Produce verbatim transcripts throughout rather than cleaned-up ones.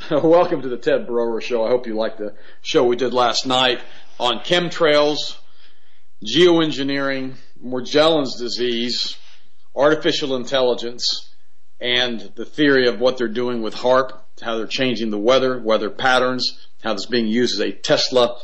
Welcome to the Ted Broer Show. I hope you liked the show we did last night on chemtrails, geoengineering, Morgellons disease, artificial intelligence, and the theory of what they're doing with HAARP, how they're changing the weather, weather patterns, how this is being used as a Tesla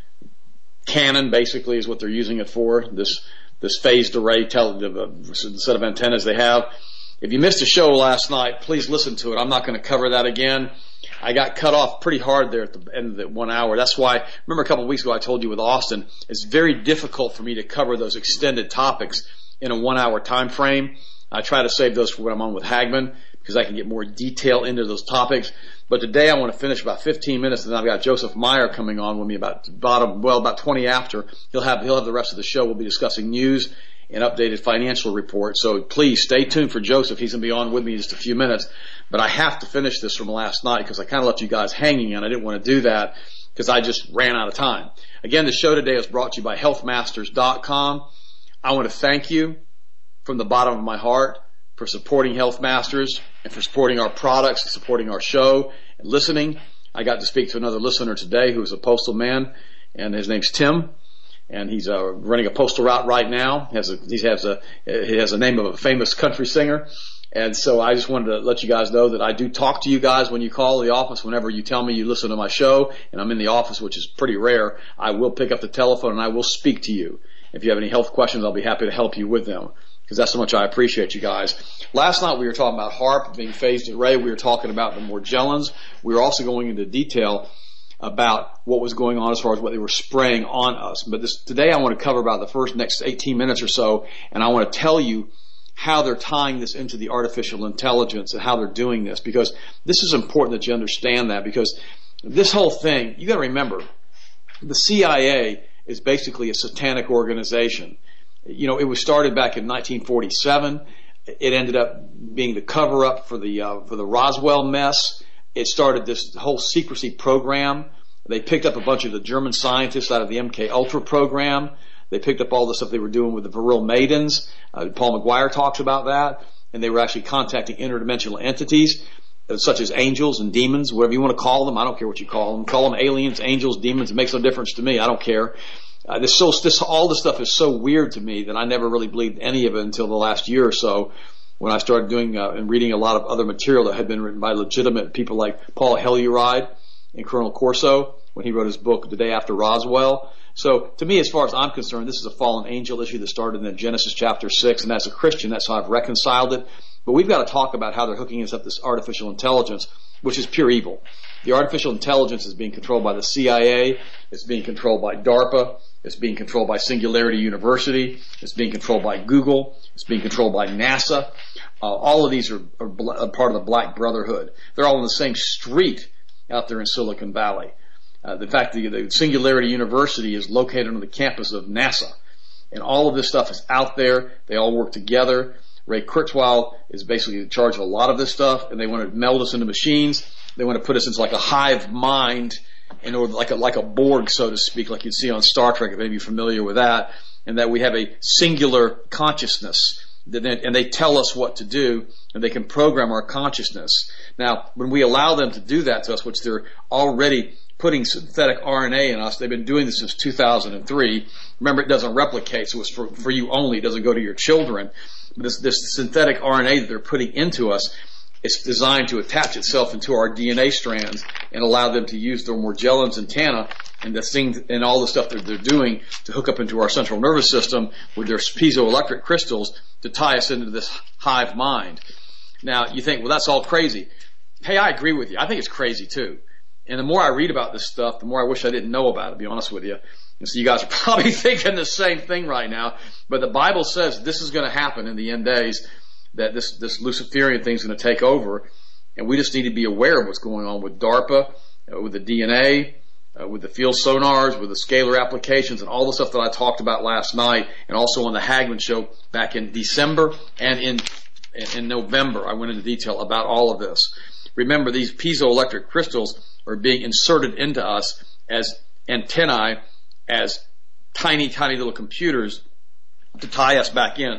cannon, basically, is what they're using it for, this this phased array tel- set of antennas they have. If you missed a show last night, please listen to it. I'm not going to cover that again. I got cut off pretty hard there at the end of the one hour. That's why, remember a couple of weeks ago I told you with Austin, it's very difficult for me to cover those extended topics in a one-hour time frame. I try to save those for when I'm on with Hagman because I can get more detail into those topics. But today I want to finish about fifteen minutes, and then I've got Joseph Meyer coming on with me about bottom, well, about twenty after. He'll have he'll have the rest of the show. We'll be discussing news and updated financial reports. So please stay tuned for Joseph. He's going to be on with me in just a few minutes. But I have to finish this from last night because I kind of left you guys hanging, and I didn't want to do that because I just ran out of time. Again, the show today is brought to you by health masters dot com. I want to thank you from the bottom of my heart for supporting Health Masters and for supporting our products and supporting our show and listening. I got to speak to another listener today who's a postal man, and his name's Tim, and he's uh, running a postal route right now. He has a, he has a he has a name of a famous country singer, and so I just wanted to let you guys know that I do talk to you guys when you call the office. Whenever you tell me you listen to my show, and I'm in the office, which is pretty rare, I will pick up the telephone and I will speak to you. If you have any health questions, I'll be happy to help you with them, because that's how much I appreciate you guys. Last night we were talking about HAARP being phased array. We were talking about the Morgellons. We were also going into detail about what was going on as far as what they were spraying on us. But this, today I want to cover about the first next eighteen minutes or so, and I want to tell you how they're tying this into the artificial intelligence and how they're doing this, because this is important that you understand that, because this whole thing, you got to remember, the C I A is basically a satanic organization. You know, it was started back in nineteen forty-seven. It ended up being the cover-up for the uh, for the Roswell mess. It started this whole secrecy program. They picked up a bunch of the German scientists out of the M K Ultra program. They picked up all the stuff they were doing with the Viril Maidens. Uh, Paul McGuire talks about that. And they were actually contacting interdimensional entities, uh, such as angels and demons, whatever you want to call them. I don't care what you call them. Call them aliens, angels, demons. It makes no difference to me. I don't care. Uh, this so this all this stuff is so weird to me that I never really believed any of it until the last year or so, when I started doing uh, and reading a lot of other material that had been written by legitimate people like Paul Helluride and Colonel Corso when he wrote his book The Day After Roswell. So to me, as far as I'm concerned, this is a fallen angel issue that started in Genesis chapter six, and as a Christian, that's how I've reconciled it. But we've got to talk about how they're hooking us up this artificial intelligence, which is pure evil. The artificial intelligence is being controlled by the C I A. It's being controlled by DARPA. It's being controlled by Singularity University. It's being controlled by Google. It's being controlled by NASA. Uh, all of these are, are bl- a part of the Black Brotherhood. They're all in the same street out there in Silicon Valley. Uh, in fact, the, the Singularity University is located on the campus of NASA. And all of this stuff is out there. They all work together. Ray Kurzweil is basically in charge of a lot of this stuff, and they want to meld us into machines. They want to put us into like a hive mind, in order, like a like a Borg, so to speak, like you'd see on Star Trek, if you're familiar with that, and that we have a singular consciousness, and they tell us what to do, and they can program our consciousness. Now, when we allow them to do that to us, which they're already putting synthetic R N A in us, they've been doing this since two thousand three. Remember, it doesn't replicate, so it's for, for you only. It doesn't go to your children. But this, this synthetic R N A that they're putting into us, it's designed to attach itself into our D N A strands and allow them to use their Morgellons antenna and the things and all the stuff that they're doing to hook up into our central nervous system with their piezoelectric crystals to tie us into this hive mind. Now, you think, well, that's all crazy. Hey, I agree with you. I think it's crazy too. And the more I read about this stuff, the more I wish I didn't know about it, to be honest with you. And so you guys are probably thinking the same thing right now. But the Bible says this is going to happen in the end days, that this, this Luciferian thing is going to take over. And we just need to be aware of what's going on with DARPA, uh, with the D N A, uh, with the field sonars, with the scalar applications, and all the stuff that I talked about last night, and also on the Hagman show back in December and in, in, in November. I went into detail about all of this. Remember, these piezoelectric crystals are being inserted into us as antennae, as tiny, tiny little computers to tie us back in.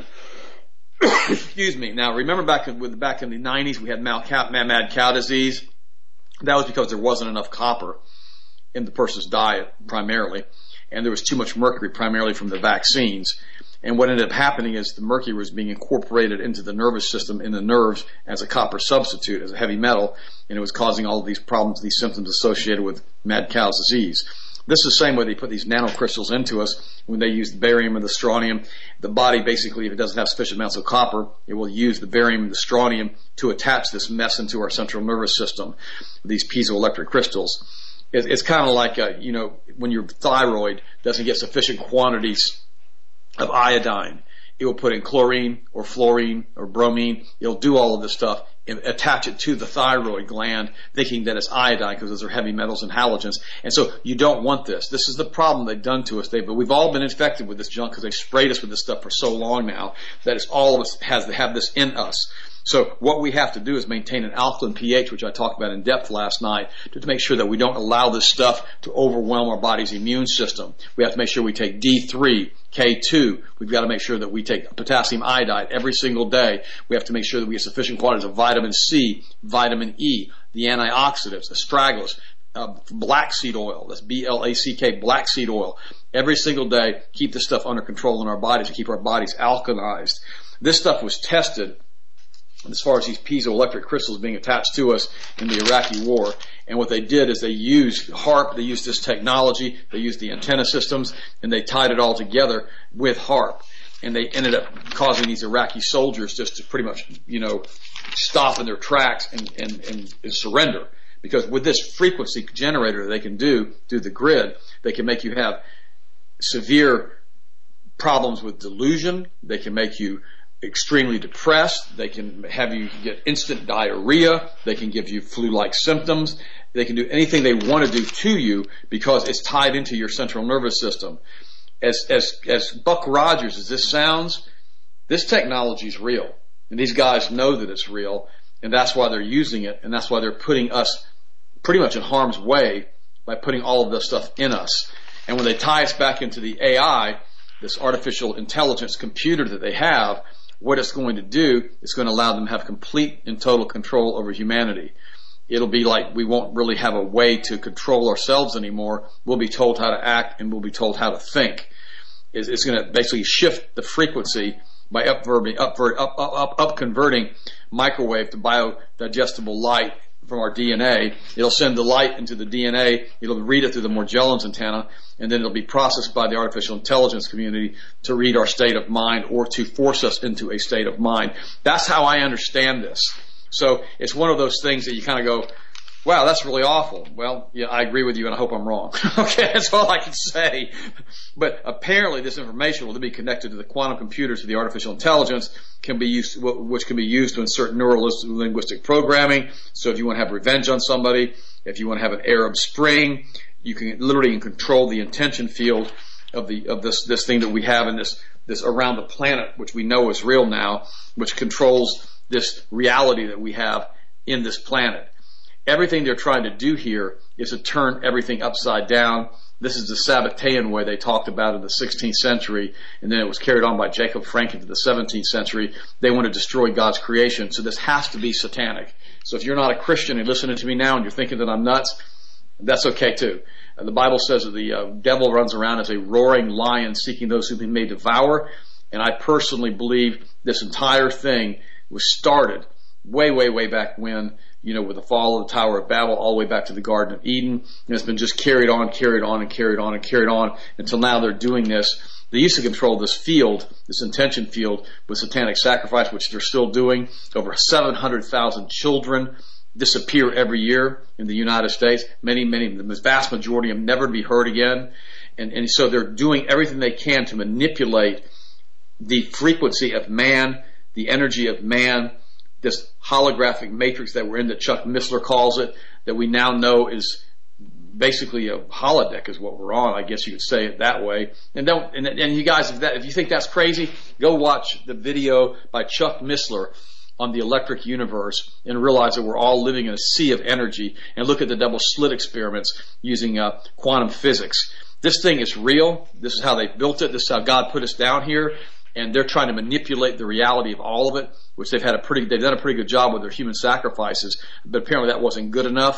Excuse me. Now, remember back in, back in the nineties, we had mad cow, mad cow disease. That was because there wasn't enough copper in the person's diet primarily, and there was too much mercury primarily from the vaccines. And what ended up happening is the mercury was being incorporated into the nervous system, in the nerves, as a copper substitute, as a heavy metal, and it was causing all of these problems, these symptoms associated with mad cow's disease. This is the same way they put these nanocrystals into us when they use the barium and the strontium. The body basically, if it doesn't have sufficient amounts of copper, it will use the barium and the strontium to attach this mess into our central nervous system, these piezoelectric crystals. It's kind of like, a, you know, when your thyroid doesn't get sufficient quantities of iodine, it will put in chlorine or fluorine or bromine. It'll do all of this stuff and attach it to the thyroid gland, thinking that it's iodine because those are heavy metals and halogens. And so you don't want this. This is the problem they've done to us. They, but we've all been infected with this junk because they sprayed us with this stuff for so long now that it's all of us has to have this in us. So what we have to do is maintain an alkaline pH, which I talked about in depth last night, to, to make sure that we don't allow this stuff to overwhelm our body's immune system. We have to make sure we take D three, K two. We've got to make sure that we take potassium iodide every single day. We have to make sure that we get sufficient quantities of vitamin C, vitamin E, the antioxidants, astragalus, uh, black seed oil. That's B L A C K, black seed oil. Every single day, keep this stuff under control in our bodies to keep our bodies alkalized. This stuff was tested as far as these piezoelectric crystals being attached to us in the Iraqi war. And what they did is they used HAARP, they used this technology, they used the antenna systems, and they tied it all together with HAARP. And they ended up causing these Iraqi soldiers just to pretty much, you know, stop in their tracks and, and, and, and surrender. Because with this frequency generator they can do through the grid, they can make you have severe problems with delusion, they can make you extremely depressed, they can have you get instant diarrhea, they can give you flu-like symptoms, they can do anything they want to do to you because it's tied into your central nervous system. As, as, as Buck Rogers as this sounds, this technology is real. And these guys know that it's real, and that's why they're using it, and that's why they're putting us pretty much in harm's way by putting all of this stuff in us. And when they tie us back into the A I, this artificial intelligence computer that they have, what it's going to do is going to allow them to have complete and total control over humanity. It'll be like we won't really have a way to control ourselves anymore. We'll be told how to act and we'll be told how to think. It's, it's going to basically shift the frequency by upverting, upvert, up, up, up, up converting microwave to biodigestible light from our D N A. It'll send the light into the D N A. It'll read it through the Morgellons antenna, and then it'll be processed by the artificial intelligence community to read our state of mind or to force us into a state of mind. That's how I understand this. So it's one of those things that you kind of go, wow, that's really awful. Well, yeah, I agree with you, and I hope I'm wrong. Okay, that's all I can say. But apparently this information will be connected to the quantum computers, to the artificial intelligence, can be used, which can be used to insert neuro-linguistic programming. So if you want to have revenge on somebody, if you want to have an Arab Spring, you can literally control the intention field of the of this this thing that we have in this this around the planet, which we know is real now, which controls this reality that we have in this planet. Everything they're trying to do here is to turn everything upside down. This is the Sabbatean way they talked about in the sixteenth century, and then it was carried on by Jacob Frank into the seventeenth century. They want to destroy God's creation, so this has to be satanic. So if you're not a Christian and listening to me now and you're thinking that I'm nuts, that's okay too. And the Bible says that the uh, devil runs around as a roaring lion seeking those whom he may devour, and I personally believe this entire thing was started way, way, way back when, you know, with the fall of the Tower of Babel all the way back to the Garden of Eden. And it's been just carried on, carried on, and carried on, and carried on until now they're doing this. They used to control this field, this intention field, with satanic sacrifice, which they're still doing. Over seven hundred thousand children disappear every year in the United States. Many, many, the vast majority of them never to be heard again. And, and so they're doing everything they can to manipulate the frequency of man, the energy of man, this holographic matrix that we're in, that Chuck Missler calls it, that we now know is basically a holodeck is what we're on. I guess you could say it that way. And don't, and, and you guys, if that, if you think that's crazy, go watch the video by Chuck Missler on the electric universe and realize that we're all living in a sea of energy, and look at the double slit experiments using uh, quantum physics. This thing is real. This is how they built it. This is how God put us down here. And they're trying to manipulate the reality of all of it, which they've had a pretty, they've done a pretty good job with their human sacrifices, but apparently that wasn't good enough.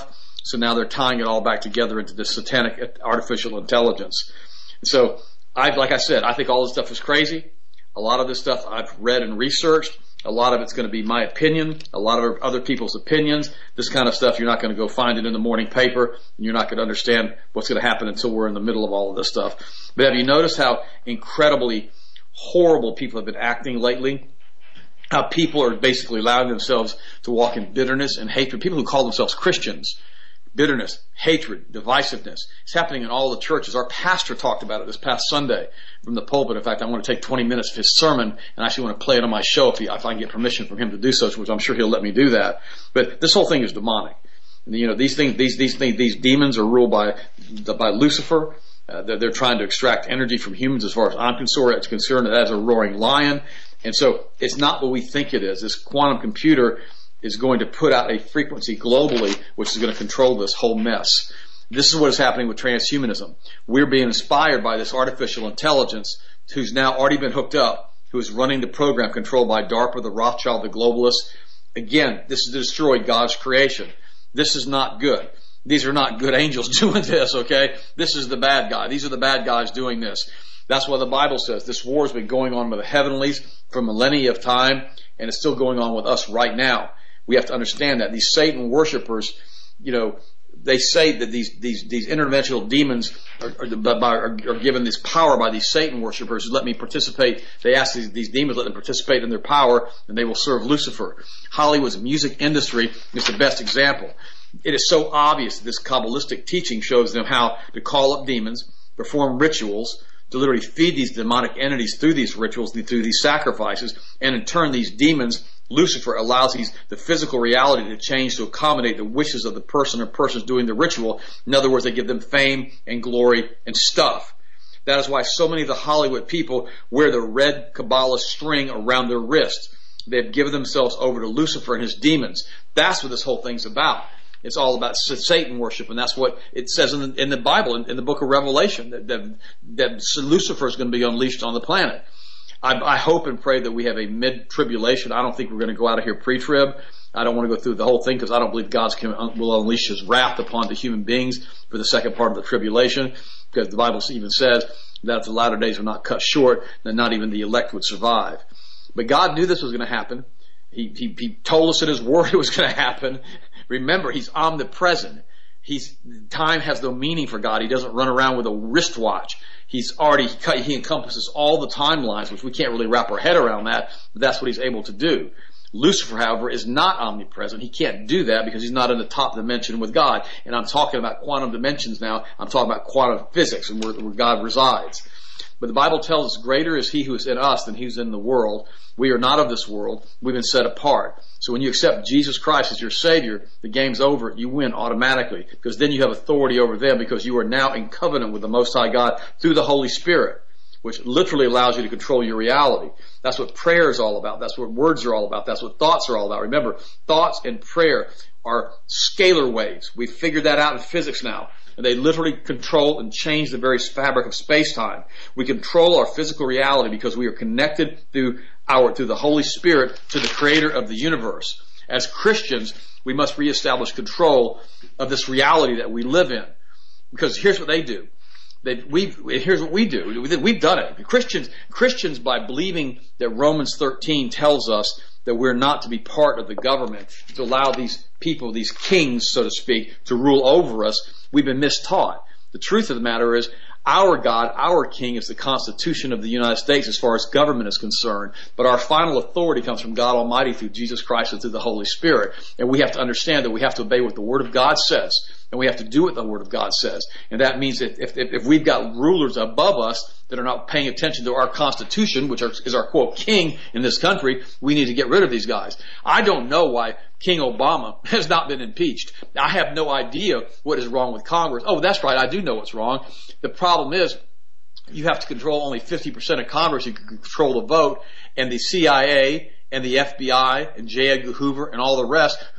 So now they're tying it all back together into this satanic artificial intelligence. So I, like I said, I think all this stuff is crazy. A lot of this stuff I've read and researched. A lot of it's going to be my opinion, a lot of other people's opinions. This kind of stuff, you're not going to go find it in the morning paper, and you're not going to understand what's going to happen until we're in the middle of all of this stuff. But have you noticed how incredibly horrible people have been acting lately? How people are basically allowing themselves to walk in bitterness and hatred. People who call themselves Christians. Bitterness, hatred, divisiveness. It's happening in all the churches. Our pastor talked about it this past Sunday from the pulpit. In fact, I want to take twenty minutes of his sermon and I actually want to play it on my show if, he, if I can get permission from him to do so, which I'm sure he'll let me do that. But this whole thing is demonic. You know, these things, these these things, these demons are ruled by by Lucifer. Uh, they're, they're trying to extract energy from humans. As far as I'm concerned, it's concerned that as a roaring lion. And so it's not what we think it is. This quantum computer is going to put out a frequency globally which is going to control this whole mess. This is what is happening with transhumanism. We're being inspired by this artificial intelligence who's now already been hooked up, who is running the program controlled by DARPA, the Rothschild, the globalists. Again, this is to destroy God's creation. This is not good. These are not good angels doing this, okay? This is the bad guy. These are the bad guys doing this. That's what the Bible says. This war has been going on with the heavenlies for millennia of time, and it's still going on with us right now. We have to understand that these Satan worshipers, you know, they say that these these these interdimensional demons are, are, are, are given this power by these Satan worshipers who let me participate. They ask these, these demons let them participate in their power, and they will serve Lucifer. Hollywood's music industry is the best example. It is so obvious that this Kabbalistic teaching shows them how to call up demons, perform rituals, to literally feed these demonic entities through these rituals, through these sacrifices, and in turn these demons, Lucifer allows these, the physical reality to change to accommodate the wishes of the person or persons doing the ritual. In other words, they give them fame and glory and stuff. That is why so many of the Hollywood people wear the red Kabbalah string around their wrist. They've given themselves over to Lucifer and his demons. That's what this whole thing's about. It's all about Satan worship, and that's what it says in the, in the Bible, in, in the book of Revelation, that, that, that Lucifer is going to be unleashed on the planet. I, I hope and pray that we have a mid-tribulation. I don't think we're going to go out of here pre-trib. I don't want to go through the whole thing because I don't believe God will unleash His wrath upon the human beings for the second part of the tribulation, because the Bible even says that if the latter days are not cut short, then not even the elect would survive. But God knew this was going to happen. He, he, he told us in His Word it was going to happen. Remember, He's omnipresent. He's, time has no meaning for God. He doesn't run around with a wristwatch. He's already, he encompasses all the timelines, which we can't really wrap our head around that, but that's what He's able to do. Lucifer, however, is not omnipresent. He can't do that because he's not in the top dimension with God. And I'm talking about quantum dimensions now. I'm talking about quantum physics and where, where God resides. But the Bible tells us, greater is He who is in us than He who is in the world. We are not of this world. We've been set apart. So when you accept Jesus Christ as your Savior, the game's over. You win automatically, because then you have authority over them, because you are now in covenant with the Most High God through the Holy Spirit, which literally allows you to control your reality. That's what prayer is all about. That's what words are all about. That's what thoughts are all about. Remember, thoughts and prayer are scalar waves. We've figured that out in physics now. And they literally control and change the very fabric of space-time. We control our physical reality because we are connected through our, through the Holy Spirit to the Creator of the universe. As Christians, we must reestablish control of this reality that we live in. Because here's what they do. They, we, here's what we do. We've done it. Christians, Christians, by believing that Romans thirteen tells us that we're not to be part of the government, to allow these people, these kings, so to speak, to rule over us, we've been mistaught. The truth of the matter is, our God, our King, is the Constitution of the United States as far as government is concerned. But our final authority comes from God Almighty through Jesus Christ and through the Holy Spirit. And we have to understand that we have to obey what the Word of God says. And we have to do what the Word of God says. And that means that if, if, if we've got rulers above us that are not paying attention to our Constitution, which are, is our, quote, king in this country, we need to get rid of these guys. I don't know why King Obama has not been impeached. I have no idea what is wrong with Congress. Oh, that's right, I do know what's wrong. The problem is, you have to control only fifty percent of Congress. You can control the vote, and the C I A and the F B I and J. Edgar Hoover and all the rest who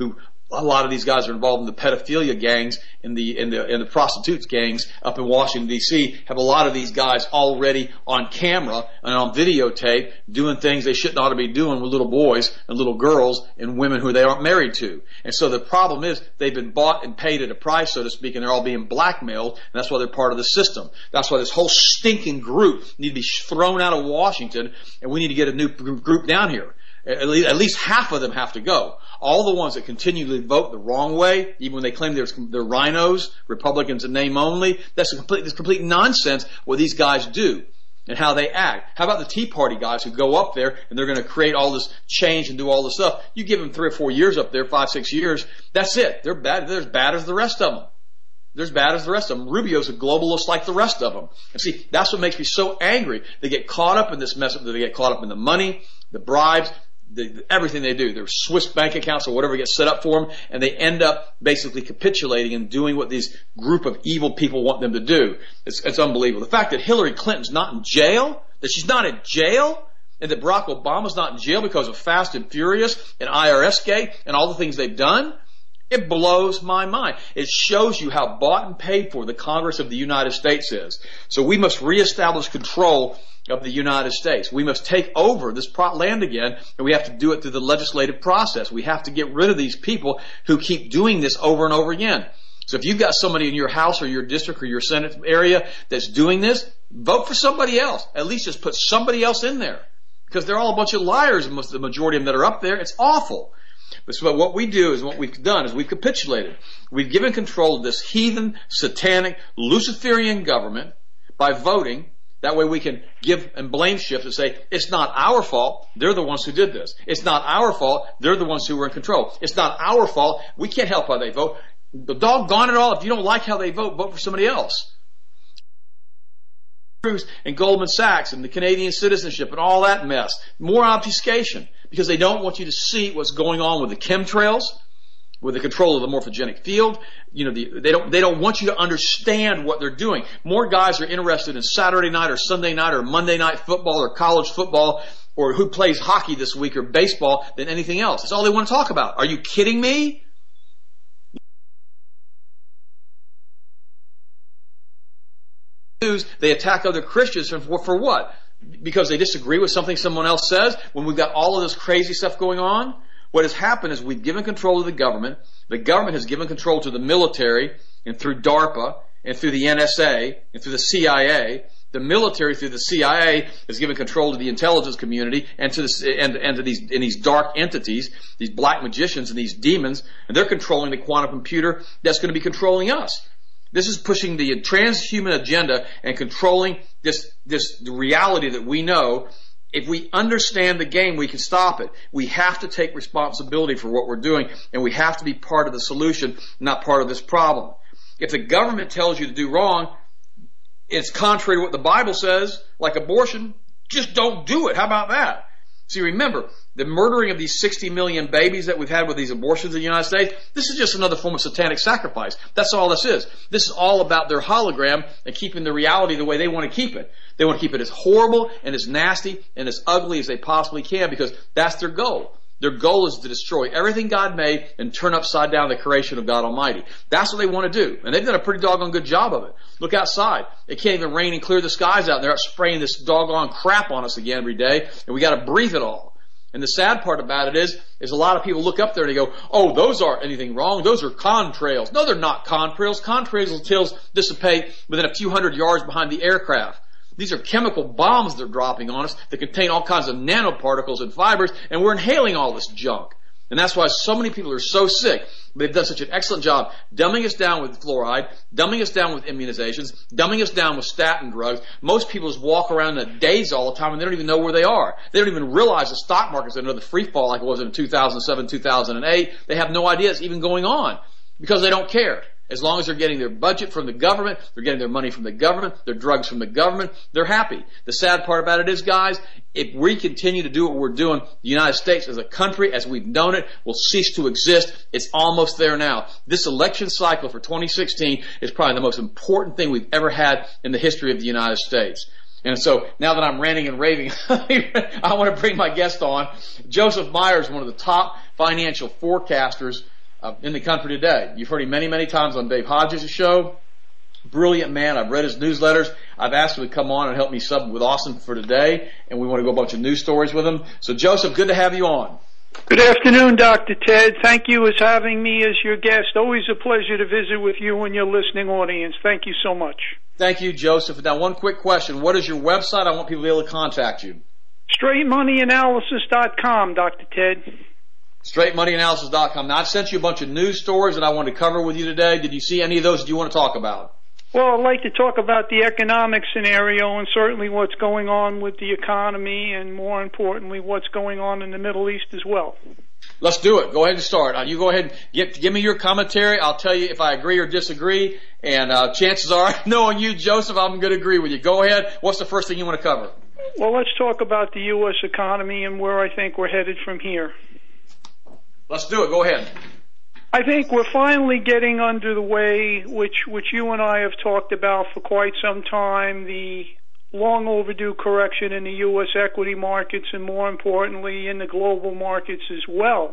a lot of these guys are involved in the pedophilia gangs, in the in the in the prostitutes gangs up in Washington D C Have a lot of these guys already on camera and on videotape doing things they shouldn't ought to be doing with little boys and little girls and women who they aren't married to. And so the problem is they've been bought and paid at a price, so to speak, and they're all being blackmailed. And that's why they're part of the system. That's why this whole stinking group need to be thrown out of Washington, and we need to get a new group down here. At least, at least half of them have to go. All the ones that continually vote the wrong way, even when they claim they're, they're rhinos, Republicans in name only, that's a complete, that's complete nonsense what these guys do and how they act. How about the Tea Party guys who go up there and they're going to create all this change and do all this stuff? You give them three or four years up there, five, six years, that's it. They're bad. They're as bad as the rest of them. They're as bad as the rest of them. Rubio's a globalist like the rest of them. And see, that's what makes me so angry. They get caught up in this mess. They get caught up in the money, the bribes, The, everything they do, their Swiss bank accounts or whatever gets set up for them, and they end up basically capitulating and doing what these group of evil people want them to do. It's, it's unbelievable. The fact that Hillary Clinton's not in jail, that she's not in jail, and that Barack Obama's not in jail because of Fast and Furious and I R S Gate and all the things they've done, it blows my mind. It shows you how bought and paid for the Congress of the United States is. So we must reestablish control of the United States. We must take over this land again, and we have to do it through the legislative process. We have to get rid of these people who keep doing this over and over again. So if you've got somebody in your house or your district or your Senate area that's doing this, vote for somebody else. At least just put somebody else in there. Because they're all a bunch of liars, most of the majority of them that are up there. It's awful. But what we do is what we've done is we've capitulated. We've given control of this heathen, satanic, Luciferian government by voting. That way we can give and blame shift and say, it's not our fault. They're the ones who did this. It's not our fault. They're the ones who were in control. It's not our fault. We can't help how they vote. The doggone it all. If you don't like how they vote, vote for somebody else. And Goldman Sachs and the Canadian citizenship and all that mess. More obfuscation. Because they don't want you to see what's going on with the chemtrails, with the control of the morphogenic field. You know, the, they don't, they don't want you to understand what they're doing. More guys are interested in Saturday night or Sunday night or Monday night football or college football or who plays hockey this week or baseball than anything else. That's all they want to talk about. Are you kidding me? They attack other Christians for, for what? Because they disagree with something someone else says when we've got all of this crazy stuff going on? What has happened is we've given control to the government. The government has given control to the military and through DARPA and through the N S A and through the C I A. The military through the C I A has given control to the intelligence community and to the, and, and to these, and these dark entities, these black magicians and these demons, and they're controlling the quantum computer that's going to be controlling us. This is pushing the transhuman agenda and controlling this, this reality that we know. If we understand the game, we can stop it. We have to take responsibility for what we're doing, and we have to be part of the solution, not part of this problem. If the government tells you to do wrong, it's contrary to what the Bible says, like abortion, just don't do it. How about that? See, remember, the murdering of these sixty million babies that we've had with these abortions in the United States, this is just another form of satanic sacrifice. That's all this is. This is all about their hologram and keeping the reality the way they want to keep it. They want to keep it as horrible and as nasty and as ugly as they possibly can because that's their goal. Their goal is to destroy everything God made and turn upside down the creation of God Almighty. That's what they want to do. And they've done a pretty doggone good job of it. Look outside. It can't even rain and clear the skies out. And they're out spraying this doggone crap on us again every day. And we got to breathe it all. And the sad part about it is, is a lot of people look up there and they go, oh, those aren't anything wrong. Those are contrails. No, they're not contrails. Contrails dissipate within a few hundred yards behind the aircraft. These are chemical bombs they're dropping on us that contain all kinds of nanoparticles and fibers, and we're inhaling all this junk. And that's why so many people are so sick. They've done such an excellent job dumbing us down with fluoride, dumbing us down with immunizations, dumbing us down with statin drugs. Most people just walk around in a daze all the time and they don't even know where they are. They don't even realize the stock market's in another free fall like it was in two thousand seven, two thousand eight. They have no idea it's even going on because they don't care. As long as they're getting their budget from the government, they're getting their money from the government, their drugs from the government, they're happy. The sad part about it is, guys, if we continue to do what we're doing, the United States as a country, as we've known it, will cease to exist. It's almost there now. This election cycle for twenty sixteen is probably the most important thing we've ever had in the history of the United States. And so now that I'm ranting and raving, I want to bring my guest on. Joseph Myers, one of the top financial forecasters uh, in the country today. You've heard him many, many times on Dave Hodges' show. Brilliant man. I've read his newsletters. I've asked him to come on and help me sub with Austin for today, and we want to go a bunch of news stories with him. So, Joseph, good to have you on. Good afternoon, Doctor Ted. Thank you for having me as your guest. Always a pleasure to visit with you and your listening audience. Thank you so much. Thank you, Joseph. Now, one quick question. What is your website? I want people to be able to contact you. straight money analysis dot com, Doctor Ted. straight money analysis dot com. Now, I've sent you a bunch of news stories that I want to cover with you today. Did you see any of those that you want to talk about? Well, I'd like to talk about the economic scenario and certainly what's going on with the economy and, more importantly, what's going on in the Middle East as well. Let's do it. Go ahead and start. Uh, you go ahead and give, give me your commentary. I'll tell you if I agree or disagree. And uh, chances are, knowing you, Joseph, I'm going to agree with you. Go ahead. What's the first thing you want to cover? Well, let's talk about the U S economy and where I think we're headed from here. Let's do it. Go ahead. I think we're finally getting under the way, which which you and I have talked about for quite some time, the long overdue correction in the U S equity markets and, more importantly, in the global markets as well.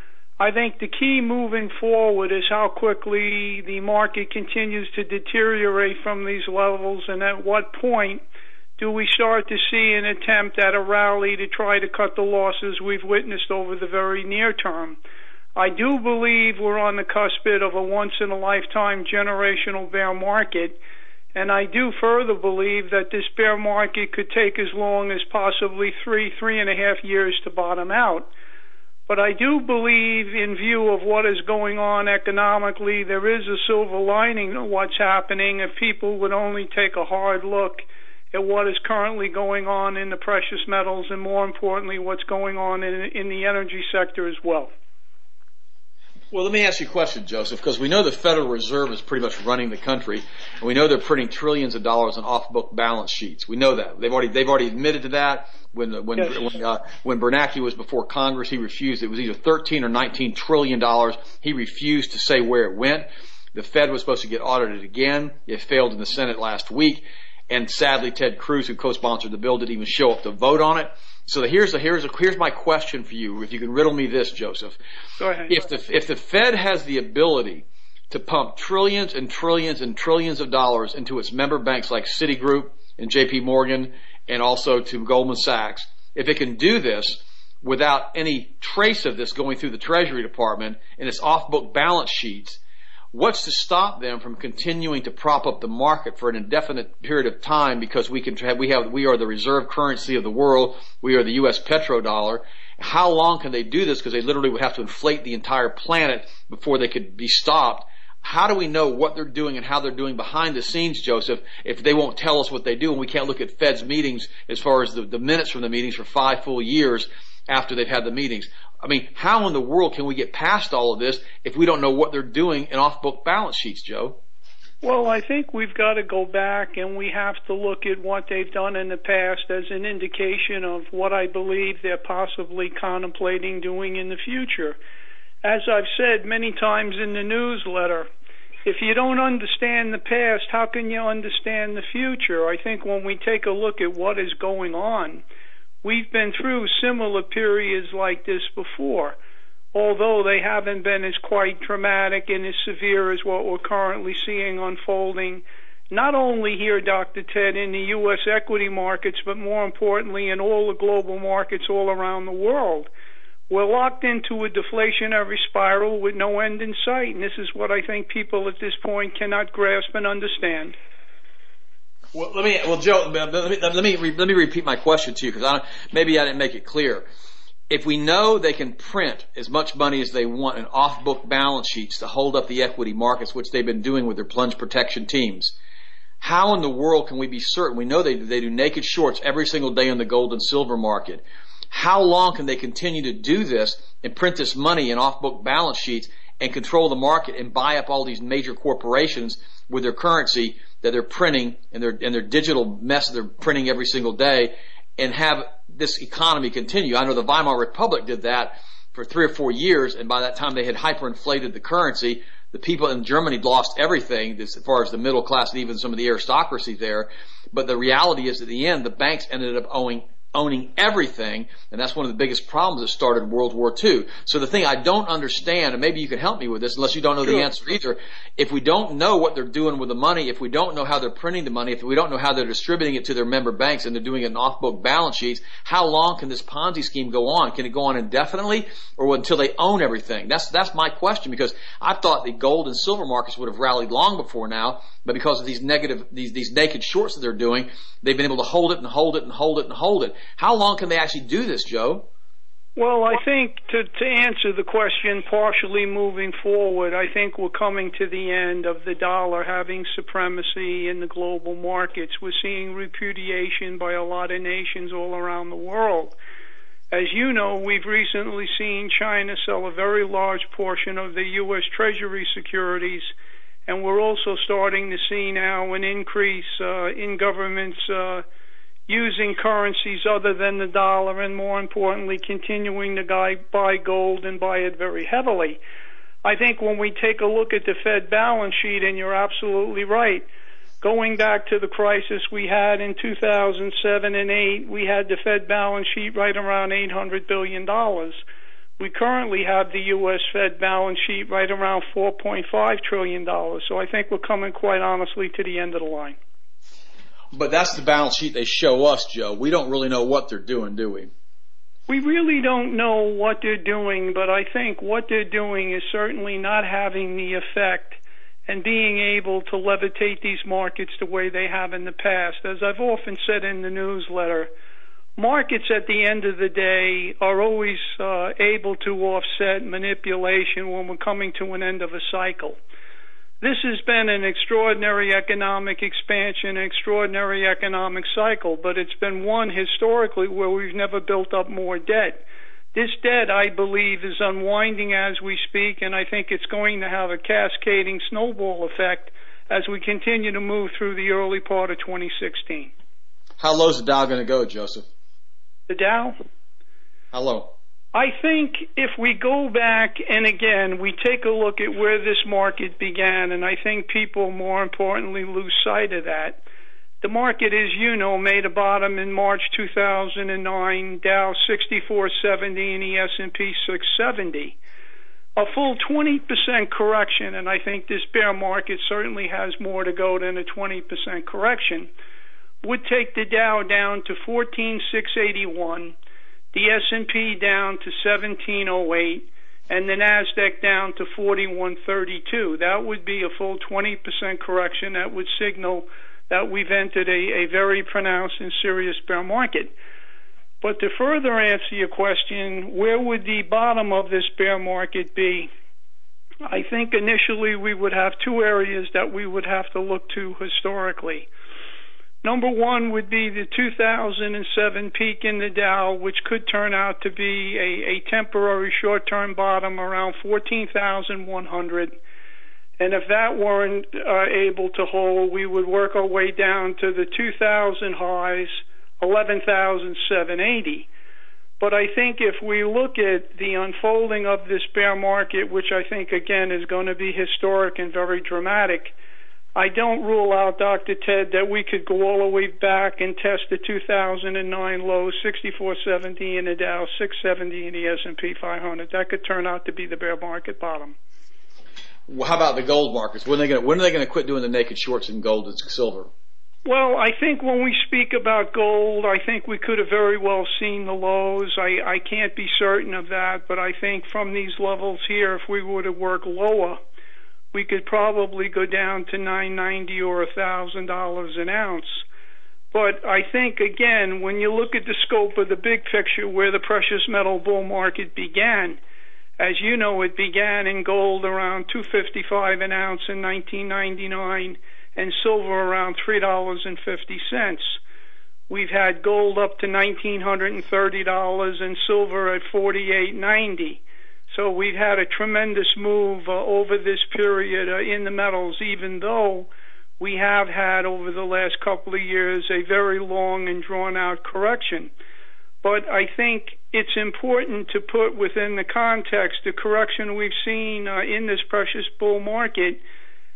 I think the key moving forward is how quickly the market continues to deteriorate from these levels, and at what point do we start to see an attempt at a rally to try to cut the losses we've witnessed over the very near term. I do believe we're on the cusp of a once-in-a-lifetime generational bear market, and I do further believe that this bear market could take as long as possibly three, three and a half years to bottom out. But I do believe, in view of what is going on economically, there is a silver lining to what's happening if people would only take a hard look at what is currently going on in the precious metals and, more importantly, what's going on in, in the energy sector as well. Well, let me ask you a question, Joseph, because we know the Federal Reserve is pretty much running the country, and we know they're printing trillions of dollars on off-book balance sheets. We know that. They've already they've already admitted to that. When when yes. when, uh, when Bernanke was before Congress, he refused. It was either thirteen or nineteen trillion dollars. He refused to say where it went. The Fed was supposed to get audited again. It failed in the Senate last week, and sadly, Ted Cruz, who co-sponsored the bill, didn't even show up to vote on it. So here's the, here's the, here's my question for you. If you can riddle me this, Joseph. Go ahead. If the if the Fed has the ability to pump trillions and trillions and trillions of dollars into its member banks like Citigroup and J P Morgan and also to Goldman Sachs, if it can do this without any trace of this going through the Treasury Department and its off-book balance sheets, what's to stop them from continuing to prop up the market for an indefinite period of time? Because we can have, we have, we are the reserve currency of the world. We are the U S petrodollar. How long can they do this? Because they literally would have to inflate the entire planet before they could be stopped. How do we know what they're doing and how they're doing behind the scenes, Joseph, if they won't tell us what they do and we can't look at Fed's meetings as far as the, the minutes from the meetings for five full years after they've had the meetings? I mean, how in the world can we get past all of this if we don't know what they're doing in off-book balance sheets, Joe? Well, I think we've got to go back and we have to look at what they've done in the past as an indication of what I believe they're possibly contemplating doing in the future. As I've said many times in the newsletter, if you don't understand the past, how can you understand the future? I think when we take a look at what is going on, we've been through similar periods like this before, although they haven't been as quite dramatic and as severe as what we're currently seeing unfolding, not only here, Doctor Ted, in the U S equity markets, but more importantly in all the global markets all around the world. We're locked into a deflationary spiral with no end in sight, and this is what I think people at this point cannot grasp and understand. Well, let me, well, Joe, let me, let me, let me repeat my question to you because I, maybe I didn't make it clear. If we know they can print as much money as they want in off-book balance sheets to hold up the equity markets, which they've been doing with their plunge protection teams, how in the world can we be certain? We know they, they do naked shorts every single day in the gold and silver market. How long can they continue to do this and print this money in off-book balance sheets and control the market and buy up all these major corporations with their currency that they're printing and their and their digital mess they're printing every single day, and have this economy continue? I know the Weimar Republic did that for three or four years, and by that time they had hyperinflated the currency. The people in Germany lost everything as far as the middle class and even some of the aristocracy there. But the reality is, at the end, the banks ended up owing owning everything, and that's one of the biggest problems that started World War Two. So the thing I don't understand, and maybe you can help me with this, unless you don't know sure. the answer either, if we don't know what they're doing with the money, if we don't know how they're printing the money, if we don't know how they're distributing it to their member banks and they're doing it in off-book balance sheets, how long can this Ponzi scheme go on? Can it go on indefinitely or until they own everything? That's that's my question, because I thought the gold and silver markets would have rallied long before now, but because of these negative, these these naked shorts that they're doing, they've been able to hold it and hold it and hold it and hold it. How long can they actually do this, Joe? Well, I think to, to answer the question partially moving forward, I think we're coming to the end of the dollar having supremacy in the global markets. We're seeing repudiation by a lot of nations all around the world. As you know, we've recently seen China sell a very large portion of the U S Treasury securities, and we're also starting to see now an increase uh, in governments uh, using currencies other than the dollar, and more importantly, continuing to buy gold and buy it very heavily. I think when we take a look at the Fed balance sheet, and you're absolutely right, going back to the crisis we had in two thousand seven and eight, we had the Fed balance sheet right around eight hundred billion dollars. We currently have the U S Fed balance sheet right around four point five trillion dollars. So I think we're coming, quite honestly, to the end of the line. But that's the balance sheet they show us, Joe. We don't really know what they're doing, do we? We really don't know what they're doing, but I think what they're doing is certainly not having the effect and being able to levitate these markets the way they have in the past. As I've often said in the newsletter, markets at the end of the day are always uh, able to offset manipulation when we're coming to an end of a cycle. This has been an extraordinary economic expansion, an extraordinary economic cycle, but it's been one historically where we've never built up more debt. This debt, I believe, is unwinding as we speak, and I think it's going to have a cascading snowball effect as we continue to move through the early part of twenty sixteen. How low is the Dow going to go, Joseph? The Dow? How low? I think if we go back and again we take a look at where this market began, and I think people more importantly lose sight of that. The market, as you know, made a bottom in March two thousand nine, Dow sixty-four seventy and the S and P six seventy. A full twenty percent correction, and I think this bear market certainly has more to go than a twenty percent correction, would take the Dow down to fourteen six eighty-one, the S and P down to seventeen oh eight, and the NASDAQ down to forty-one thirty-two. That would be a full twenty percent correction. That would signal that we've entered a, a very pronounced and serious bear market. But to further answer your question, where would the bottom of this bear market be? I think initially we would have two areas that we would have to look to historically. Number one would be the two thousand seven peak in the Dow, which could turn out to be a, a temporary short-term bottom around fourteen thousand one hundred. And if that weren't uh, able to hold, we would work our way down to the two thousand highs, eleven thousand seven hundred eighty. But I think if we look at the unfolding of this bear market, which I think, again, is going to be historic and very dramatic, I don't rule out, Doctor Ted, that we could go all the way back and test the two thousand nine low, sixty-four seventy in the Dow, six seventy in the S and P five hundred. That could turn out to be the bear market bottom. Well, how about the gold markets? When are they going to, when are they going to quit doing the naked shorts in gold and silver? Well, I think when we speak about gold, I think we could have very well seen the lows. I, I can't be certain of that, but I think from these levels here, if we were to work lower, we could probably go down to nine ninety or one thousand dollars an ounce. But I think, again, when you look at the scope of the big picture where the precious metal bull market began, as you know, it began in gold around two fifty-five an ounce in nineteen ninety-nine and silver around three dollars and fifty cents. We've had gold up to one thousand nine hundred thirty dollars and silver at forty-eight ninety. So we've had a tremendous move uh, over this period uh, in the metals, even though we have had over the last couple of years a very long and drawn-out correction. But I think it's important to put within the context the correction we've seen uh, in this precious bull market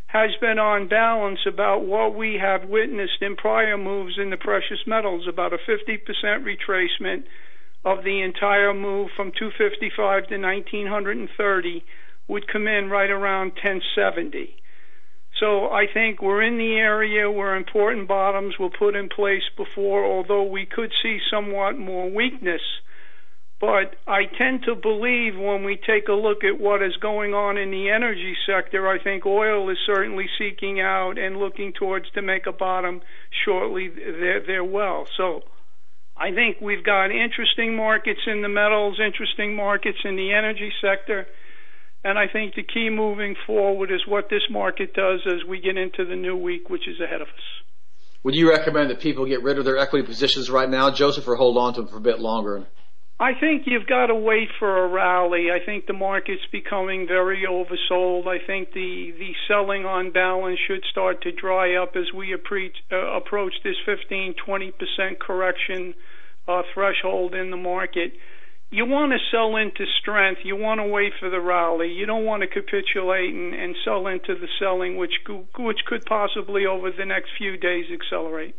has been on balance about what we have witnessed in prior moves in the precious metals, about a fifty percent retracement of the entire move from two fifty-five to nineteen thirty would come in right around ten seventy. So I think we're in the area where important bottoms were put in place before, although we could see somewhat more weakness. But I tend to believe when we take a look at what is going on in the energy sector, I think oil is certainly seeking out and looking towards to make a bottom shortly there, there well. So I think we've got interesting markets in the metals, interesting markets in the energy sector, and I think the key moving forward is what this market does as we get into the new week, which is ahead of us. Would you recommend that people get rid of their equity positions right now, Joseph, or hold on to them for a bit longer? I think you've got to wait for a rally. I think the market's becoming very oversold. I think the, the selling on balance should start to dry up as we approach, uh, approach this fifteen, twenty percent correction uh, threshold in the market. You want to sell into strength. You want to wait for the rally. You don't want to capitulate and, and sell into the selling, which which could possibly over the next few days accelerate.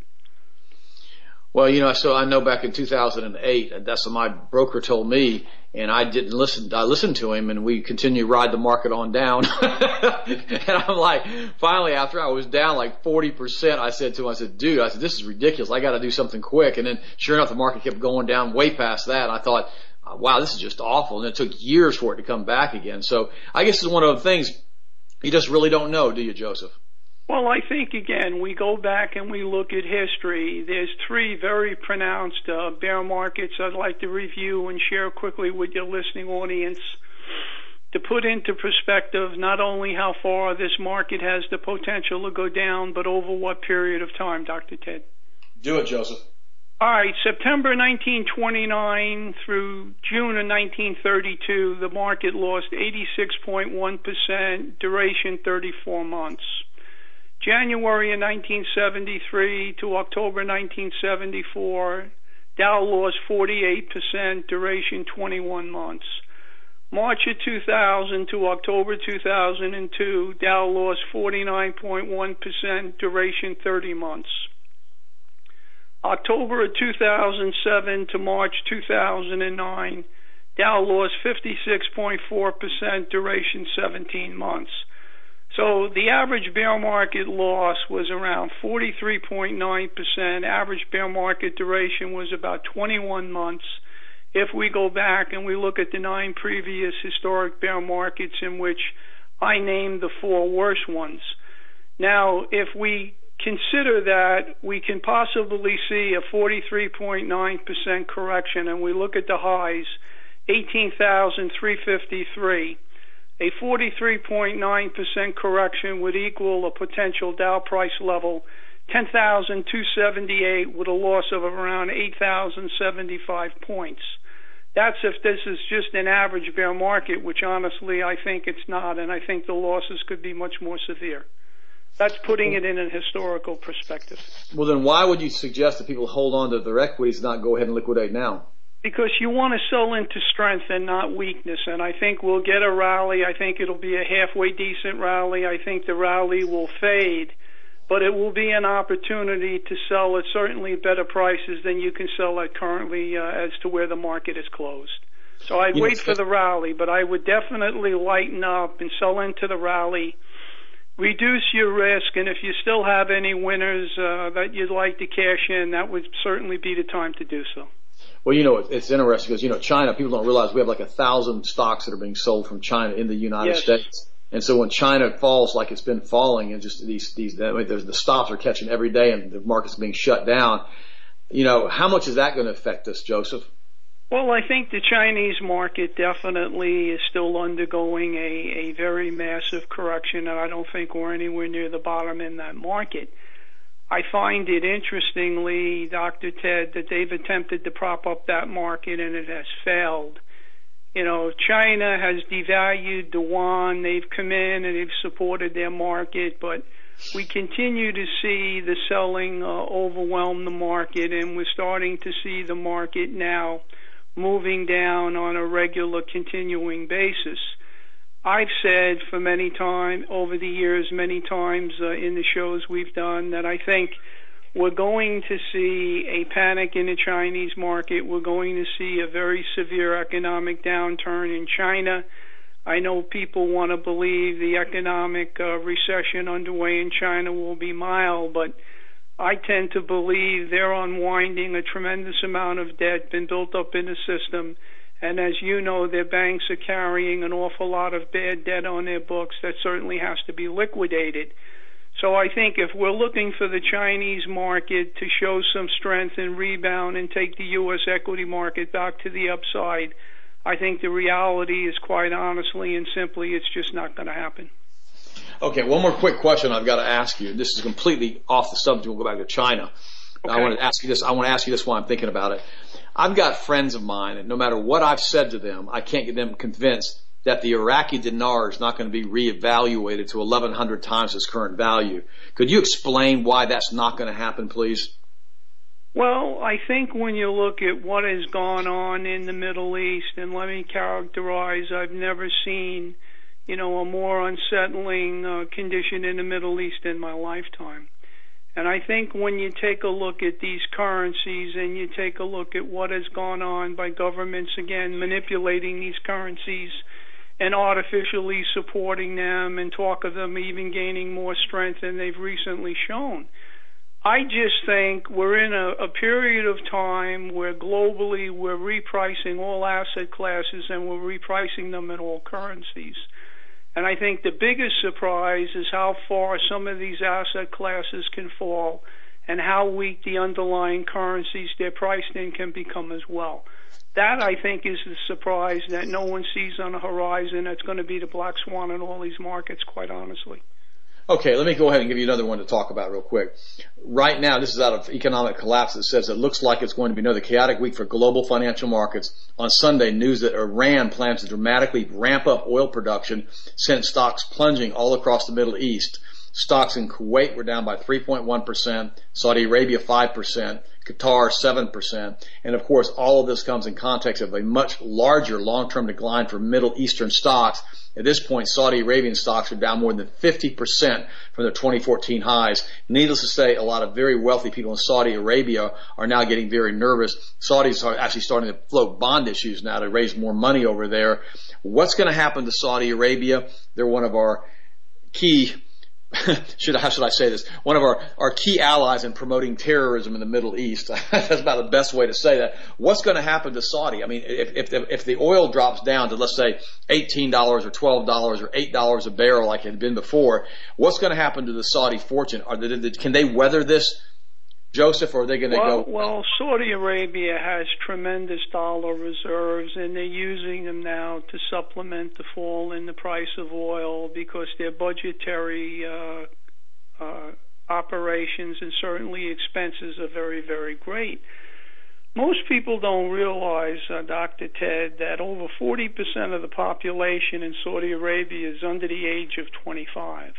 Well, you know, so I know back in two thousand eight, that's what my broker told me, and I didn't listen. I listened to him, and we continued to ride the market on down. And I'm like, finally, after I was down like forty percent, I said to him, I said, dude, I said, this is ridiculous. I got to do something quick. And then sure enough, the market kept going down way past that. I thought, wow, this is just awful. And it took years for it to come back again. So I guess it's one of the things you just really don't know, do you, Joseph? Well, I think, again, we go back and we look at history. There's three very pronounced uh, bear markets I'd like to review and share quickly with your listening audience to put into perspective not only how far this market has the potential to go down, but over what period of time, Doctor Ted. Do it, Joseph. All right, September nineteen twenty-nine through June of nineteen thirty-two, the market lost eighty-six point one percent, duration thirty-four months. January of nineteen seventy-three to October nineteen seventy-four, Dow lost forty-eight percent, duration twenty-one months. March of two thousand to October two thousand two, Dow lost forty-nine point one percent, duration thirty months. October of two thousand seven to March two thousand nine, Dow lost fifty-six point four percent, duration seventeen months. So the average bear market loss was around forty-three point nine percent. Average bear market duration was about twenty-one months. If we go back and we look at the nine previous historic bear markets in which I named the four worst ones. Now, if we consider that we can possibly see a forty-three point nine percent correction, and we look at the highs, eighteen thousand three hundred fifty-three, a forty-three point nine percent correction would equal a potential Dow price level ten thousand two hundred seventy-eight with a loss of around eight thousand seventy-five points. That's if this is just an average bear market, which honestly I think it's not, and I think the losses could be much more severe. That's putting it in a historical perspective. Well, then why would you suggest that people hold on to their equities and not go ahead and liquidate now? Because you want to sell into strength and not weakness, and I think we'll get a rally. I think it'll be a halfway decent rally. I think the rally will fade, but it will be an opportunity to sell at certainly better prices than you can sell at currently uh, as to where the market is closed. So I'd wait for the rally, but I would definitely lighten up and sell into the rally. Reduce your risk, and if you still have any winners uh, that you'd like to cash in, that would certainly be the time to do so. Well, you know, it's interesting because, you know, China, people don't realize we have like a thousand stocks that are being sold from China in the United yes. States. And so when China falls like it's been falling and just these, these, I mean, the stops are catching every day and the market's being shut down, you know, how much is that going to affect us, Joseph? Well, I think the Chinese market definitely is still undergoing a, a very massive correction, and I don't think we're anywhere near the bottom in that market. I find it interestingly, Doctor Ted, that they've attempted to prop up that market and it has failed. You know, China has devalued the yuan. They've come in and they've supported their market, but we continue to see the selling uh, overwhelm the market, and we're starting to see the market now moving down on a regular continuing basis. I've said for many times, over the years, many times uh, in the shows we've done, that I think we're going to see a panic in the Chinese market. We're going to see a very severe economic downturn in China. I know people want to believe the economic uh, recession underway in China will be mild, but I tend to believe they're unwinding a tremendous amount of debt been built up in the system. And as you know, their banks are carrying an awful lot of bad debt on their books that certainly has to be liquidated. So I think if we're looking for the Chinese market to show some strength and rebound and take the U S equity market back to the upside, I think the reality is, quite honestly and simply, it's just not going to happen. Okay, one more quick question I've got to ask you. This is completely off the subject. We'll go back to China. Okay. I want to ask you this. I want to ask you this while I'm thinking about it. I've got friends of mine, and no matter what I've said to them, I can't get them convinced that the Iraqi dinar is not going to be reevaluated to eleven hundred times its current value. Could you explain why that's not going to happen, please? Well, I think when you look at what has gone on in the Middle East, and let me characterize, I've never seen, you know, a more unsettling uh, condition in the Middle East in my lifetime. And I think when you take a look at these currencies and you take a look at what has gone on by governments, again, manipulating these currencies and artificially supporting them and talk of them even gaining more strength than they've recently shown, I just think we're in a, a period of time where globally we're repricing all asset classes and we're repricing them in all currencies. And I think the biggest surprise is how far some of these asset classes can fall and how weak the underlying currencies they're priced in can become as well. That, I think, is the surprise that no one sees on the horizon. That's going to be the black swan in all these markets, quite honestly. Okay, let me go ahead and give you another one to talk about real quick. Right now, this is out of Economic Collapse that says it looks like it's going to be another chaotic week for global financial markets. On Sunday, news that Iran plans to dramatically ramp up oil production sent stocks plunging all across the Middle East. Stocks in Kuwait were down by three point one percent, Saudi Arabia five percent, Qatar seven percent, and of course all of this comes in context of a much larger long-term decline for Middle Eastern stocks. At this point, Saudi Arabian stocks are down more than fifty percent from their twenty fourteen highs. Needless to say, a lot of very wealthy people in Saudi Arabia are now getting very nervous. Saudis are actually starting to float bond issues now to raise more money over there. What's going to happen to Saudi Arabia? They're one of our key should how should I say this? One of our, our key allies in promoting terrorism in the Middle East. That's about the best way to say that. What's going to happen to Saudi? I mean, if if the, if the oil drops down to, let's say, eighteen dollars or twelve dollars or eight dollars a barrel like it had been before, what's going to happen to the Saudi fortune? Are they, can they weather this, Joseph, or are they going to well, go? Well, Saudi Arabia has tremendous dollar reserves, and they're using them now to supplement the fall in the price of oil because their budgetary uh, uh, operations and certainly expenses are very, very great. Most people don't realize, uh, Doctor Ted, that over forty percent of the population in Saudi Arabia is under the age of twenty-five.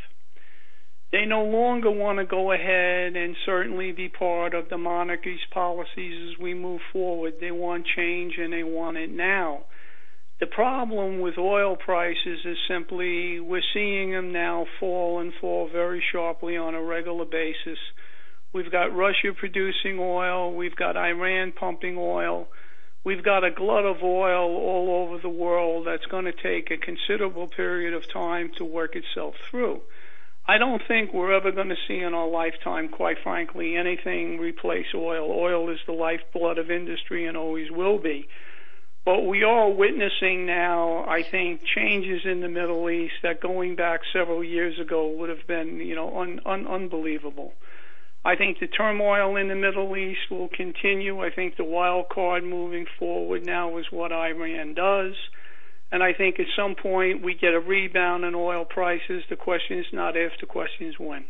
They no longer want to go ahead and certainly be part of the monarchy's policies as we move forward. They want change, and they want it now. The problem with oil prices is simply we're seeing them now fall and fall very sharply on a regular basis. We've got Russia producing oil. We've got Iran pumping oil. We've got a glut of oil all over the world that's going to take a considerable period of time to work itself through. I don't think we're ever going to see in our lifetime, quite frankly, anything replace oil. Oil is the lifeblood of industry and always will be. But we are witnessing now, I think, changes in the Middle East that going back several years ago would have been, you know, un, un, unbelievable. I think the turmoil in the Middle East will continue. I think the wild card moving forward now is what Iran does. And I think at some point we get a rebound in oil prices. The question is not if, the question is when.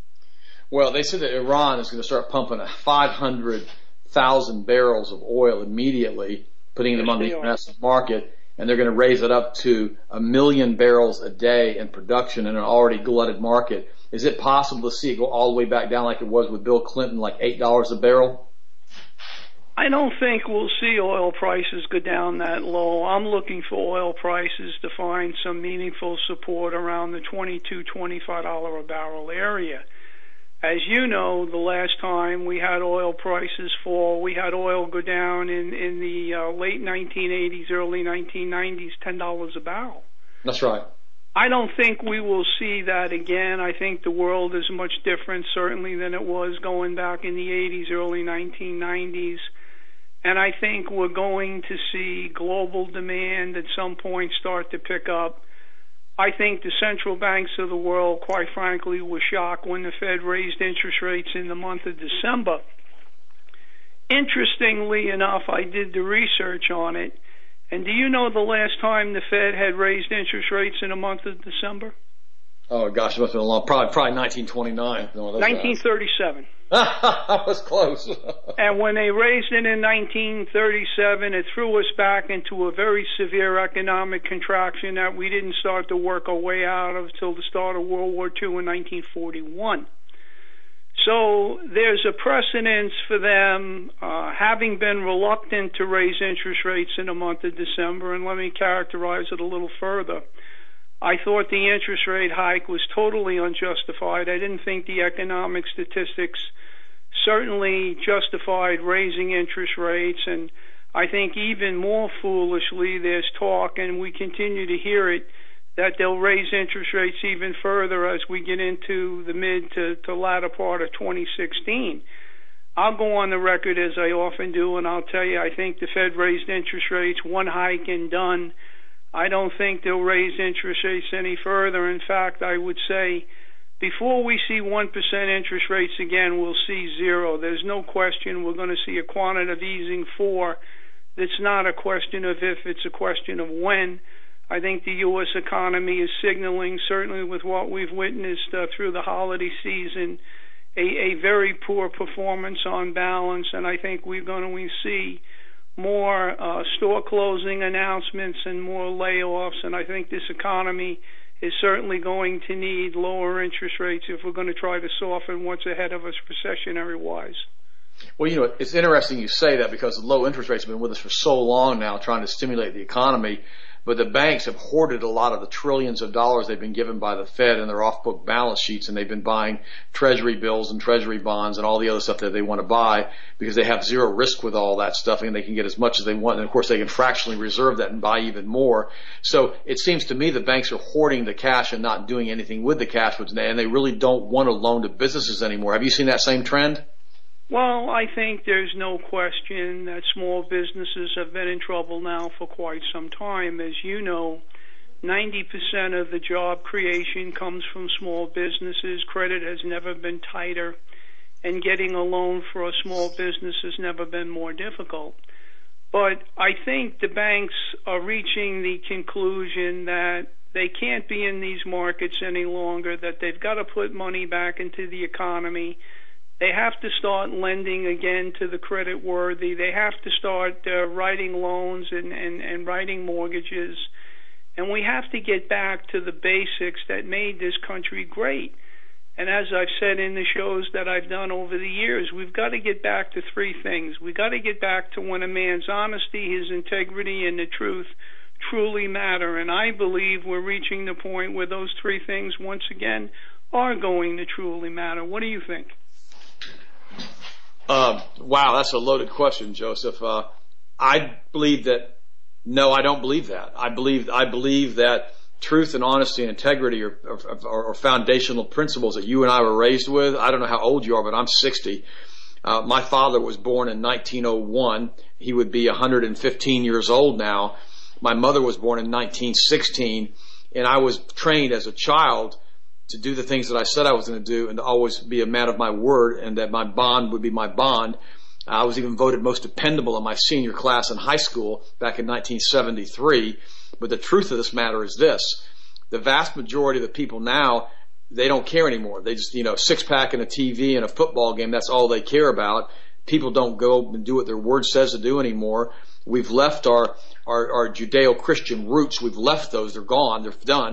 Well, they said that Iran is going to start pumping five hundred thousand barrels of oil immediately, putting them yes, on the international market, and they're going to raise it up to a million barrels a day in production in an already glutted market. Is it possible to see it go all the way back down like it was with Bill Clinton, like eight dollars a barrel? I don't think we'll see oil prices go down that low. I'm looking for oil prices to find some meaningful support around the twenty-two, twenty-five dollars a barrel area. As you know, the last time we had oil prices fall, we had oil go down in, in the uh, late nineteen eighties, early nineteen nineties, ten dollars a barrel. That's right. I don't think we will see that again. I think the world is much different, certainly, than it was going back in the eighties, early nineteen nineties. And I think we're going to see global demand at some point start to pick up. I think the central banks of the world, quite frankly, were shocked when the Fed raised interest rates in the month of December. Interestingly enough, I did the research on it. And do you know the last time the Fed had raised interest rates in the month of December? Oh, gosh, it must have been a long, probably, probably nineteen twenty-nine. nineteen thirty-seven. That was close. And when they raised it in nineteen thirty-seven, it threw us back into a very severe economic contraction that we didn't start to work our way out of until the start of World War Two in nineteen forty-one. So there's a precedence for them uh, having been reluctant to raise interest rates in the month of December, and let me characterize it a little further. I thought the interest rate hike was totally unjustified. I didn't think the economic statistics certainly justified raising interest rates, and I think even more foolishly there's talk, and we continue to hear it, that they'll raise interest rates even further as we get into the mid to, to latter part of twenty sixteen. I'll go on the record as I often do, and I'll tell you I think the Fed raised interest rates, one hike and done. I don't think they'll raise interest rates any further. In fact, I would say before we see one percent interest rates again, we'll see zero. There's no question we're going to see a quantitative easing four. It's not a question of if, it's a question of when. I think the U S economy is signaling, certainly with what we've witnessed uh, through the holiday season, a, a very poor performance on balance, and I think we're going to see more uh, store closing announcements and more layoffs, and I think this economy is certainly going to need lower interest rates if we're going to try to soften what's ahead of us recessionary-wise. Well, you know, it's interesting you say that because low interest rates have been with us for so long now trying to stimulate the economy. But the banks have hoarded a lot of the trillions of dollars they've been given by the Fed in their off-book balance sheets, and they've been buying treasury bills and treasury bonds and all the other stuff that they want to buy because they have zero risk with all that stuff, and they can get as much as they want. And, of course, they can fractionally reserve that and buy even more. So it seems to me the banks are hoarding the cash and not doing anything with the cash, and they really don't want to loan to businesses anymore. Have you seen that same trend? Well, I think there's no question that small businesses have been in trouble now for quite some time. As you know, ninety percent of the job creation comes from small businesses. Credit has never been tighter, and getting a loan for a small business has never been more difficult. But I think the banks are reaching the conclusion that they can't be in these markets any longer, that they've got to put money back into the economy. They have to start lending again to the credit worthy. They have to start uh, writing loans and, and, and writing mortgages. And we have to get back to the basics that made this country great. And as I've said in the shows that I've done over the years, we've got to get back to three things. We've got to get back to when a man's honesty, his integrity, and the truth truly matter. And I believe we're reaching the point where those three things, once again, are going to truly matter. What do you think? Uh, wow, that's a loaded question, Joseph. Uh, I believe that, no, I don't believe that. I believe, I believe that truth and honesty and integrity are, are, are foundational principles that you and I were raised with. I don't know how old you are, but I'm sixty. Uh, my father was born in nineteen oh one. He would be one hundred fifteen years old now. My mother was born in nineteen sixteen, and I was trained as a child to do the things that I said I was going to do and to always be a man of my word, and that my bond would be my bond. I was even voted most dependable in my senior class in high school back in nineteen seventy-three. But the truth of this matter is this. The vast majority of the people now, they don't care anymore. They just, you know, six-pack and a T V and a football game, that's all they care about. People don't go and do what their word says to do anymore. We've left our, our, our Judeo-Christian roots. We've left those. They're gone. They're done.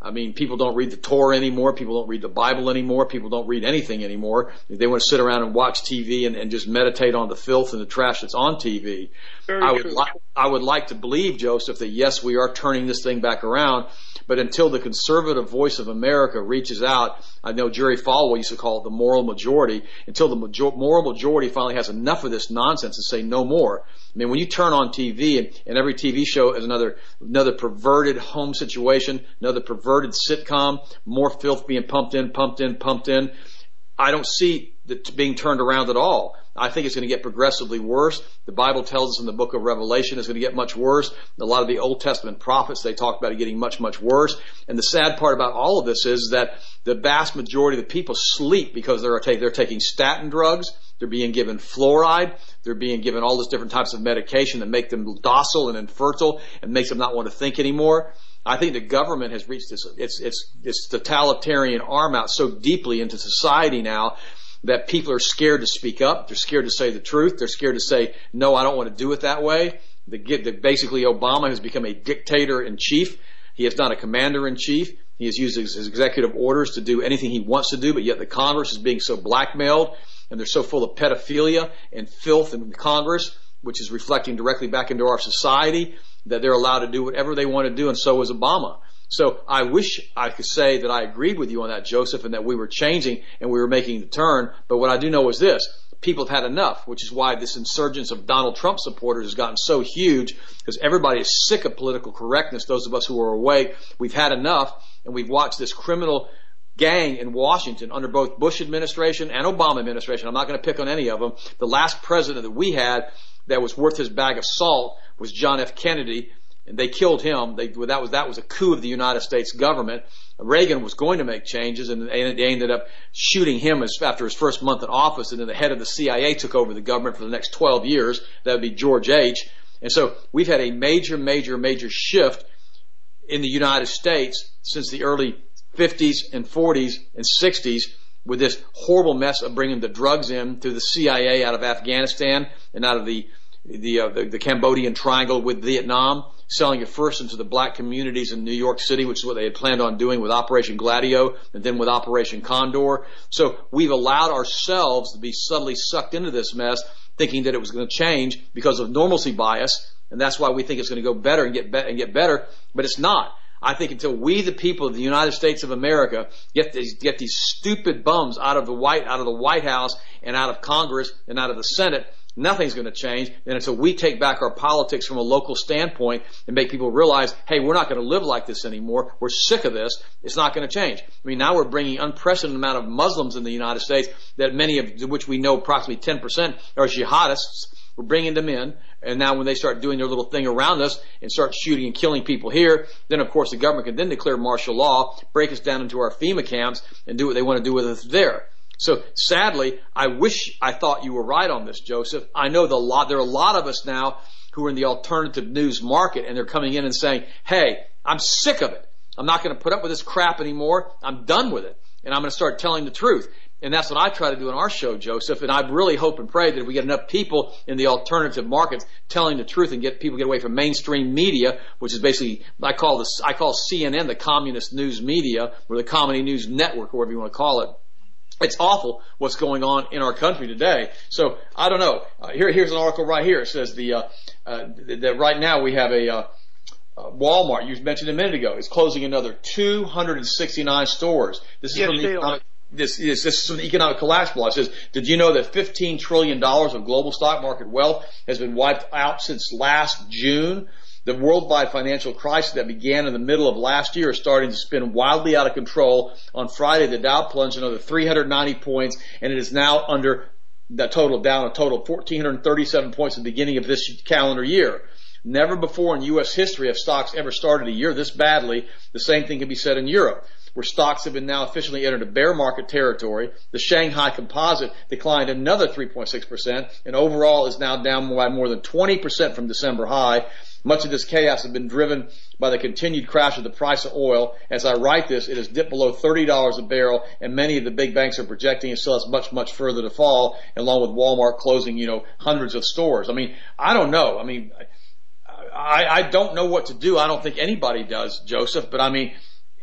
I mean, people don't read the Torah anymore. People don't read the Bible anymore. People don't read anything anymore. They want to sit around and watch T V and, and just meditate on the filth and the trash that's on T V. Very I would true. like, I would like to believe, Joseph, that yes, we are turning this thing back around, but until the conservative voice of America reaches out, I know Jerry Falwell used to call it the moral majority, until the major, moral majority finally has enough of this nonsense and say no more. I mean, when you turn on T V and, and every T V show is another, another perverted home situation, another perverted sitcom, more filth being pumped in, pumped in, pumped in, I don't see it being turned around at all. I think it's going to get progressively worse. The Bible tells us in the book of Revelation it's going to get much worse. A lot of the Old Testament prophets, they talk about it getting much, much worse. And the sad part about all of this is that the vast majority of the people sleep because they're, they're taking statin drugs. They're being given fluoride. They're being given all these different types of medication that make them docile and infertile and makes them not want to think anymore. I think the government has reached this, its, its, its totalitarian arm out so deeply into society now that people are scared to speak up. They're scared to say the truth. They're scared to say, no, I don't want to do it that way. The, the, basically, Obama has become a dictator in chief. He is not a commander in chief. He has used his, his executive orders to do anything he wants to do, but yet the Congress is being so blackmailed, and they're so full of pedophilia and filth in the Congress, which is reflecting directly back into our society, that they're allowed to do whatever they want to do, and so is Obama. So I wish I could say that I agreed with you on that, Joseph, and that we were changing and we were making the turn. But what I do know is this. People have had enough, which is why this insurgence of Donald Trump supporters has gotten so huge, because everybody is sick of political correctness. Those of us who are awake, we've had enough, and we've watched this criminal gang in Washington under both Bush administration and Obama administration. I'm not going to pick on any of them. The last president that we had that was worth his bag of salt was John F. Kennedy. And they killed him. They, that was that was a coup of the United States government. Reagan was going to make changes, and they ended up shooting him as, after his first month in office. And then the head of the C I A took over the government for the next twelve years. That would be George H. And so we've had a major, major, major shift in the United States since the early fifties and forties and sixties, with this horrible mess of bringing the drugs in through the C I A out of Afghanistan and out of the the, uh, the, the Cambodian Triangle with Vietnam, selling it first into the black communities in New York City, which is what they had planned on doing with Operation Gladio and then with Operation Condor. So we've allowed ourselves to be subtly sucked into this mess, thinking that it was going to change because of normalcy bias, and that's why we think it's going to go better and get be- and get better, but it's not. I think until we, the people of the United States of America, get these get these stupid bums out of the White out of the White House and out of Congress and out of the Senate, nothing's going to change. And until we take back our politics from a local standpoint and make people realize, hey, we're not going to live like this anymore. We're sick of this. It's not going to change. I mean, now we're bringing unprecedented amount of Muslims in the United States, that many of which we know approximately ten percent are jihadists. We're bringing them in. And now when they start doing their little thing around us and start shooting and killing people here, then of course the government can then declare martial law, break us down into our FEMA camps, and do what they want to do with us there. So sadly, I wish I thought you were right on this, Joseph. I know the lot, there are a lot of us now who are in the alternative news market, and they're coming in and saying, hey, I'm sick of it. I'm not going to put up with this crap anymore. I'm done with it. And I'm going to start telling the truth. And that's what I try to do in our show, Joseph. And I really hope and pray that if we get enough people in the alternative markets telling the truth and get people get away from mainstream media, which is basically, I call this, I call C N N the communist news media, or the comedy news network, or whatever you want to call it. It's awful what's going on in our country today. So I don't know. Uh, here, here's an article right here. It says the uh, uh, that right now we have a uh, uh, Walmart. You mentioned a minute ago is closing another two hundred sixty-nine stores. This is yes, from the economic, this is this is from the Economic Collapse Blog. It says, did you know that fifteen trillion dollars of global stock market wealth has been wiped out since last June? The worldwide financial crisis that began in the middle of last year is starting to spin wildly out of control. On Friday, the Dow plunged another three hundred ninety points, and it is now under the total down a total of one thousand four hundred thirty-seven points at the beginning of this calendar year. Never before in U S history have stocks ever started a year this badly. The same thing can be said in Europe, where stocks have been now officially entered a bear market territory. The Shanghai Composite declined another three point six percent, and overall is now down by more than twenty percent from December high. Much of this chaos has been driven by the continued crash of the price of oil. As I write this, it has dipped below thirty dollars a barrel, and many of the big banks are projecting it still has much, much further to fall, along with Walmart closing, you know, hundreds of stores. I mean, I don't know. I mean, I, I don't know what to do. I don't think anybody does, Joseph, but I mean,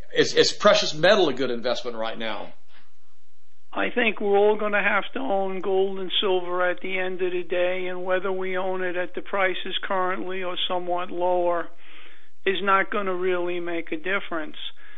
is, is precious metal a good investment right now? I think we're all going to have to own gold and silver at the end of the day, and whether we own it at the prices currently or somewhat lower is not going to really make a difference.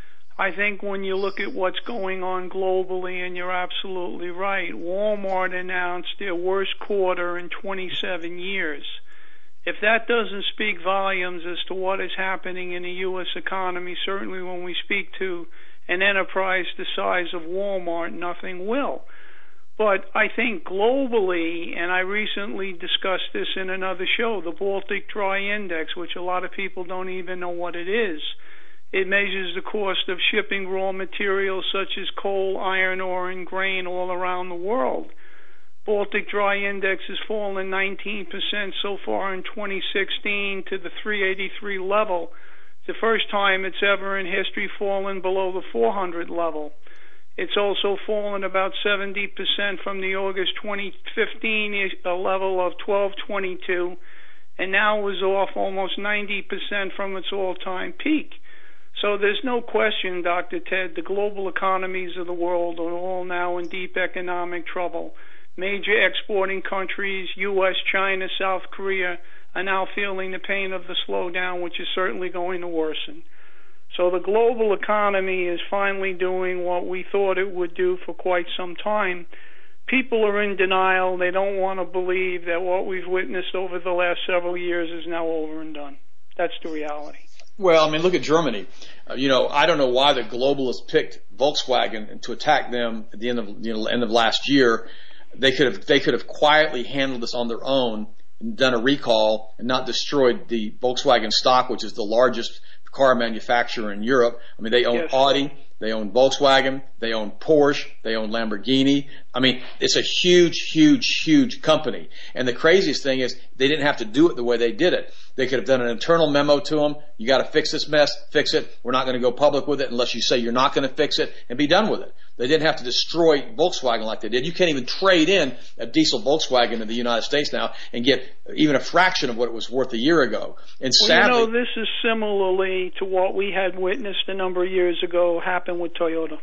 I think when you look at what's going on globally, and you're absolutely right, Walmart announced their worst quarter in twenty-seven years. If that doesn't speak volumes as to what is happening in the U S economy, certainly when we speak to an enterprise the size of Walmart, nothing will. But I think globally, and I recently discussed this in another show, the Baltic Dry Index, which a lot of people don't even know what it is. It measures the cost of shipping raw materials such as coal, iron ore, and grain all around the world. Baltic Dry Index has fallen nineteen percent so far in twenty sixteen to the three eighty-three level, the first time it's ever in history fallen below the four hundred level. It's also fallen about seventy percent from the August twenty fifteen level of twelve twenty-two, and now is off almost ninety percent from its all-time peak. So there's no question, Doctor Ted, the global economies of the world are all now in deep economic trouble. Major exporting countries, U S, China, South Korea, are now feeling the pain of the slowdown, which is certainly going to worsen. So the global economy is finally doing what we thought it would do for quite some time. People are in denial. They don't want to believe that what we've witnessed over the last several years is now over and done. That's the reality. Well, I mean, look at Germany. Uh, you know, I don't know why the globalists picked Volkswagen to attack them at the end of you know, end of last year. They could have they could have quietly handled this on their own and done a recall and not destroyed the Volkswagen stock, which is the largest car manufacturer in Europe. I mean, they own Yes. Audi, they own Volkswagen, they own Porsche, they own Lamborghini. I mean, it's a huge, huge, huge company. And the craziest thing is they didn't have to do it the way they did it. They could have done an internal memo to them. You got to fix this mess, fix it. We're not going to go public with it unless you say you're not going to fix it, and be done with it. They didn't have to destroy Volkswagen like they did. You can't even trade in a diesel Volkswagen in the United States now and get even a fraction of what it was worth a year ago. And Well, sadly, you know, this is similarly to what we had witnessed a number of years ago happen with Toyota.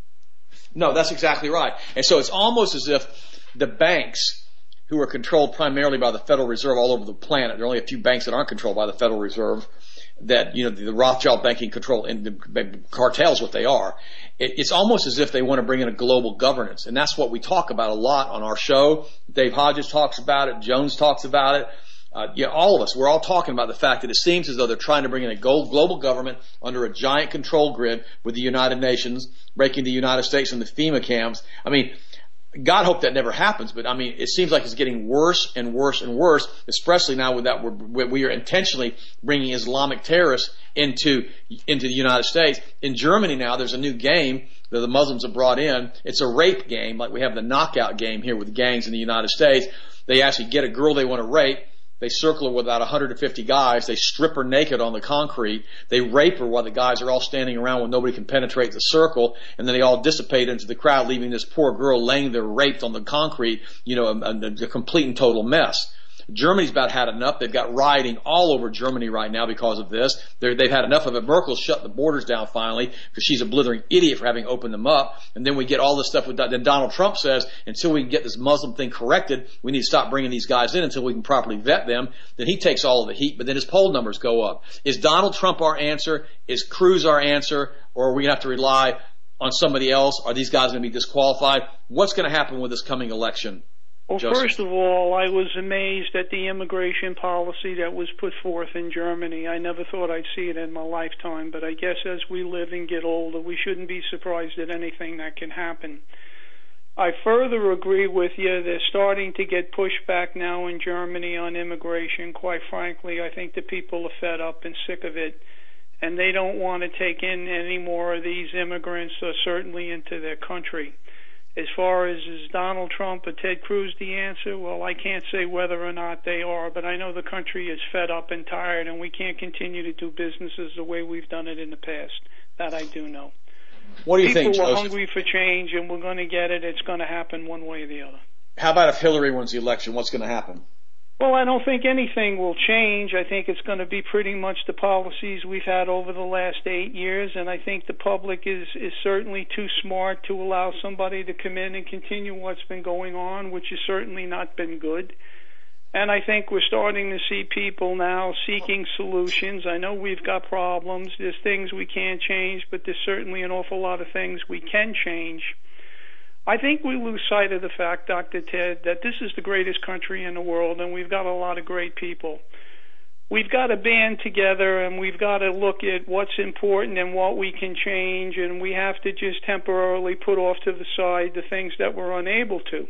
no, that's exactly right. And so it's almost as if the banks, who are controlled primarily by the Federal Reserve all over the planet, there are only a few banks that aren't controlled by the Federal Reserve, that, you know, the Rothschild banking control and the cartels, what they are. It, it's almost as if they want to bring in a global governance. And that's what we talk about a lot on our show. Dave Hodges talks about it. Jones talks about it. Uh, yeah, all of us, we're all talking about the fact that it seems as though they're trying to bring in a global government under a giant control grid with the United Nations, breaking the United States from the FEMA camps. I mean, God hope that never happens, but I mean, it seems like it's getting worse and worse and worse, especially now with that we're, we are intentionally bringing Islamic terrorists into, into the United States. In Germany now, there's a new game that the Muslims have brought in. It's a rape game, like we have the knockout game here with gangs in the United States. They actually get a girl they want to rape. They circle her with about one hundred fifty guys. They strip her naked on the concrete. They rape her while the guys are all standing around when nobody can penetrate the circle. And then they all dissipate into the crowd, leaving this poor girl laying there raped on the concrete, you know, a, a, a complete and total mess. Germany's about had enough. They've got rioting all over Germany right now because of this. They're, they've had enough of it. Merkel shut the borders down finally because she's a blithering idiot for having opened them up. And then we get all this stuff with, then Donald Trump says, until we can get this Muslim thing corrected, we need to stop bringing these guys in until we can properly vet them. Then he takes all of the heat, but then his poll numbers go up. Is Donald Trump our answer? Is Cruz our answer? Or are we going to have to rely on somebody else? Are these guys going to be disqualified? What's going to happen with this coming election? Well, Joseph? First of all, I was amazed at the immigration policy that was put forth in Germany. I never thought I'd see it in my lifetime, but I guess as we live and get older, we shouldn't be surprised at anything that can happen. I further agree with you. They're starting to get pushback now in Germany on immigration. Quite frankly, I think the people are fed up and sick of it, and they don't want to take in any more of these immigrants, uh, certainly into their country. As far as is Donald Trump or Ted Cruz the answer, well, I can't say whether or not they are, but I know the country is fed up and tired, and we can't continue to do businesses the way we've done it in the past. That I do know. What do you People think, People are Joseph? hungry for change, and we're going to get it. It's going to happen one way or the other. How about if Hillary wins the election? What's going to happen? Well, I don't think anything will change. I think it's going to be pretty much the policies we've had over the last eight years, and I think the public is, is certainly too smart to allow somebody to come in and continue what's been going on, which has certainly not been good. And I think we're starting to see people now seeking solutions. I know we've got problems. There's things we can't change, but there's certainly an awful lot of things we can change. I think we lose sight of the fact, Doctor Ted, that this is the greatest country in the world, and we've got a lot of great people. We've got to band together, and we've got to look at what's important and what we can change, and we have to just temporarily put off to the side the things that we're unable to.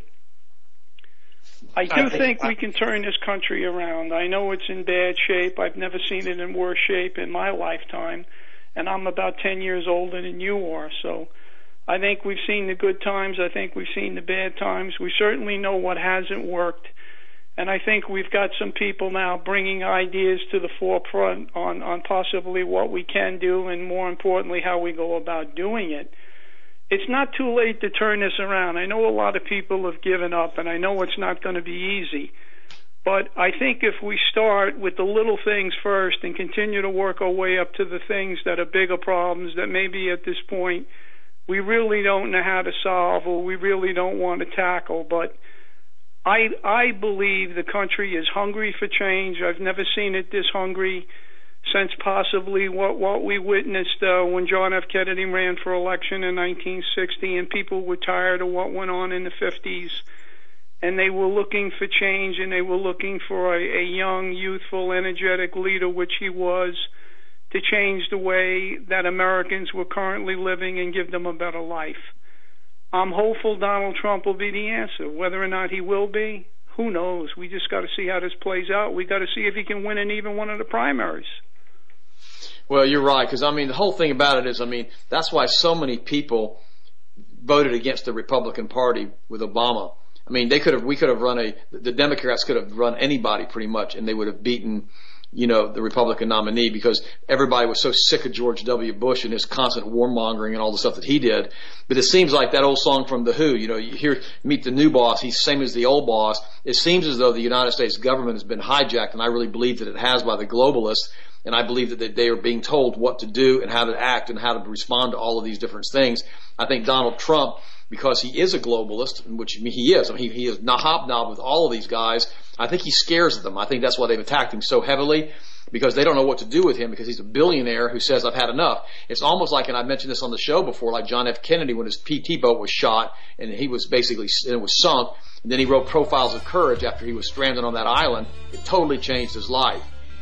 I do I think, think I, we can turn this country around. I know it's in bad shape. I've never seen it in worse shape in my lifetime, and I'm about ten years older than you are, so I think we've seen the good times. I think we've seen the bad times. We certainly know what hasn't worked. And I think we've got some people now bringing ideas to the forefront on, on possibly what we can do and, more importantly, how we go about doing it. It's not too late to turn this around. I know a lot of people have given up, and I know it's not going to be easy. But I think if we start with the little things first and continue to work our way up to the things that are bigger problems that maybe at this point we really don't know how to solve or we really don't want to tackle. But I I believe the country is hungry for change. I've never seen it this hungry since possibly what, what we witnessed uh, when John F. Kennedy ran for election in nineteen sixty, and people were tired of what went on in the fifties. And they were looking for change, and they were looking for a, a young, youthful, energetic leader, which he was, to change the way that Americans were currently living and give them a better life. I'm hopeful Donald Trump will be the answer. Whether or not he will be, who knows? We just got to see how this plays out. We got to see if he can win in even one of the primaries. Well, you're right, because, I mean, the whole thing about it is, I mean, that's why so many people voted against the Republican Party with Obama. I mean, they could have, we could have run a, the Democrats could have run anybody pretty much, and they would have beaten, you know, the Republican nominee, because everybody was so sick of George W. Bush and his constant warmongering and all the stuff that he did. But it seems like that old song from The Who, you know, you hear, meet the new boss, he's the same as the old boss. It seems as though the United States government has been hijacked, and I really believe that it has by the globalists, and I believe that they are being told what to do and how to act and how to respond to all of these different things. I think Donald Trump, because he is a globalist, which he is, I mean, he, he is hobnobbed with all of these guys, I think he scares them. I think that's why they've attacked him so heavily, because they don't know what to do with him, because he's a billionaire who says, I've had enough. It's almost like, and I mentioned this on the show before, like John F. Kennedy when his P T boat was shot and he was basically, and it was sunk, and then he wrote Profiles of Courage after he was stranded on that island. It totally changed his life.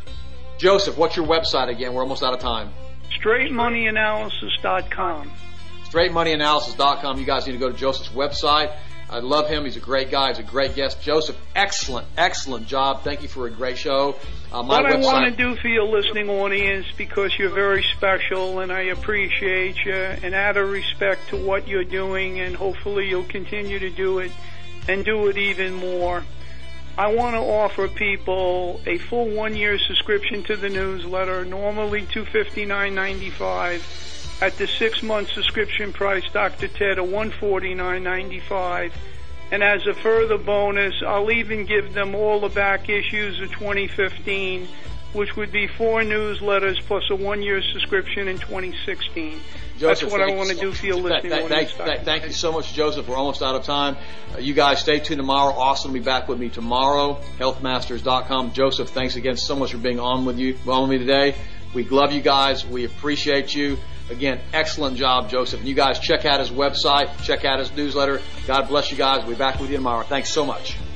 Joseph, what's your website again? We're almost out of time. straight money analysis dot com. straight money analysis dot com. You guys need to go to Joseph's website. I love him. He's a great guy. He's a great guest. Joseph, excellent, excellent job. Thank you for a great show. Uh, my what website, I want to do for your listening audience, because you're very special and I appreciate you, and out of respect to what you're doing, and hopefully you'll continue to do it and do it even more, I want to offer people a full one-year subscription to the newsletter, normally two hundred fifty-nine dollars and ninety-five cents. At the six-month subscription price, Doctor Ted, a one hundred forty-nine dollars and ninety-five cents. And as a further bonus, I'll even give them all the back issues of twenty fifteen, which would be four newsletters plus a one-year subscription in twenty sixteen. Joseph, That's what I want to do for your listening thank, audience. Thank, thank, thank you so much, Joseph. We're almost out of time. Uh, you guys stay tuned tomorrow. Austin will be back with me tomorrow, health masters dot com. Joseph, thanks again so much for being on with you, on with me today. We love you guys. We appreciate you. Again, excellent job, Joseph. And you guys check out his website, check out his newsletter. God bless you guys. We'll be back with you tomorrow. Thanks so much.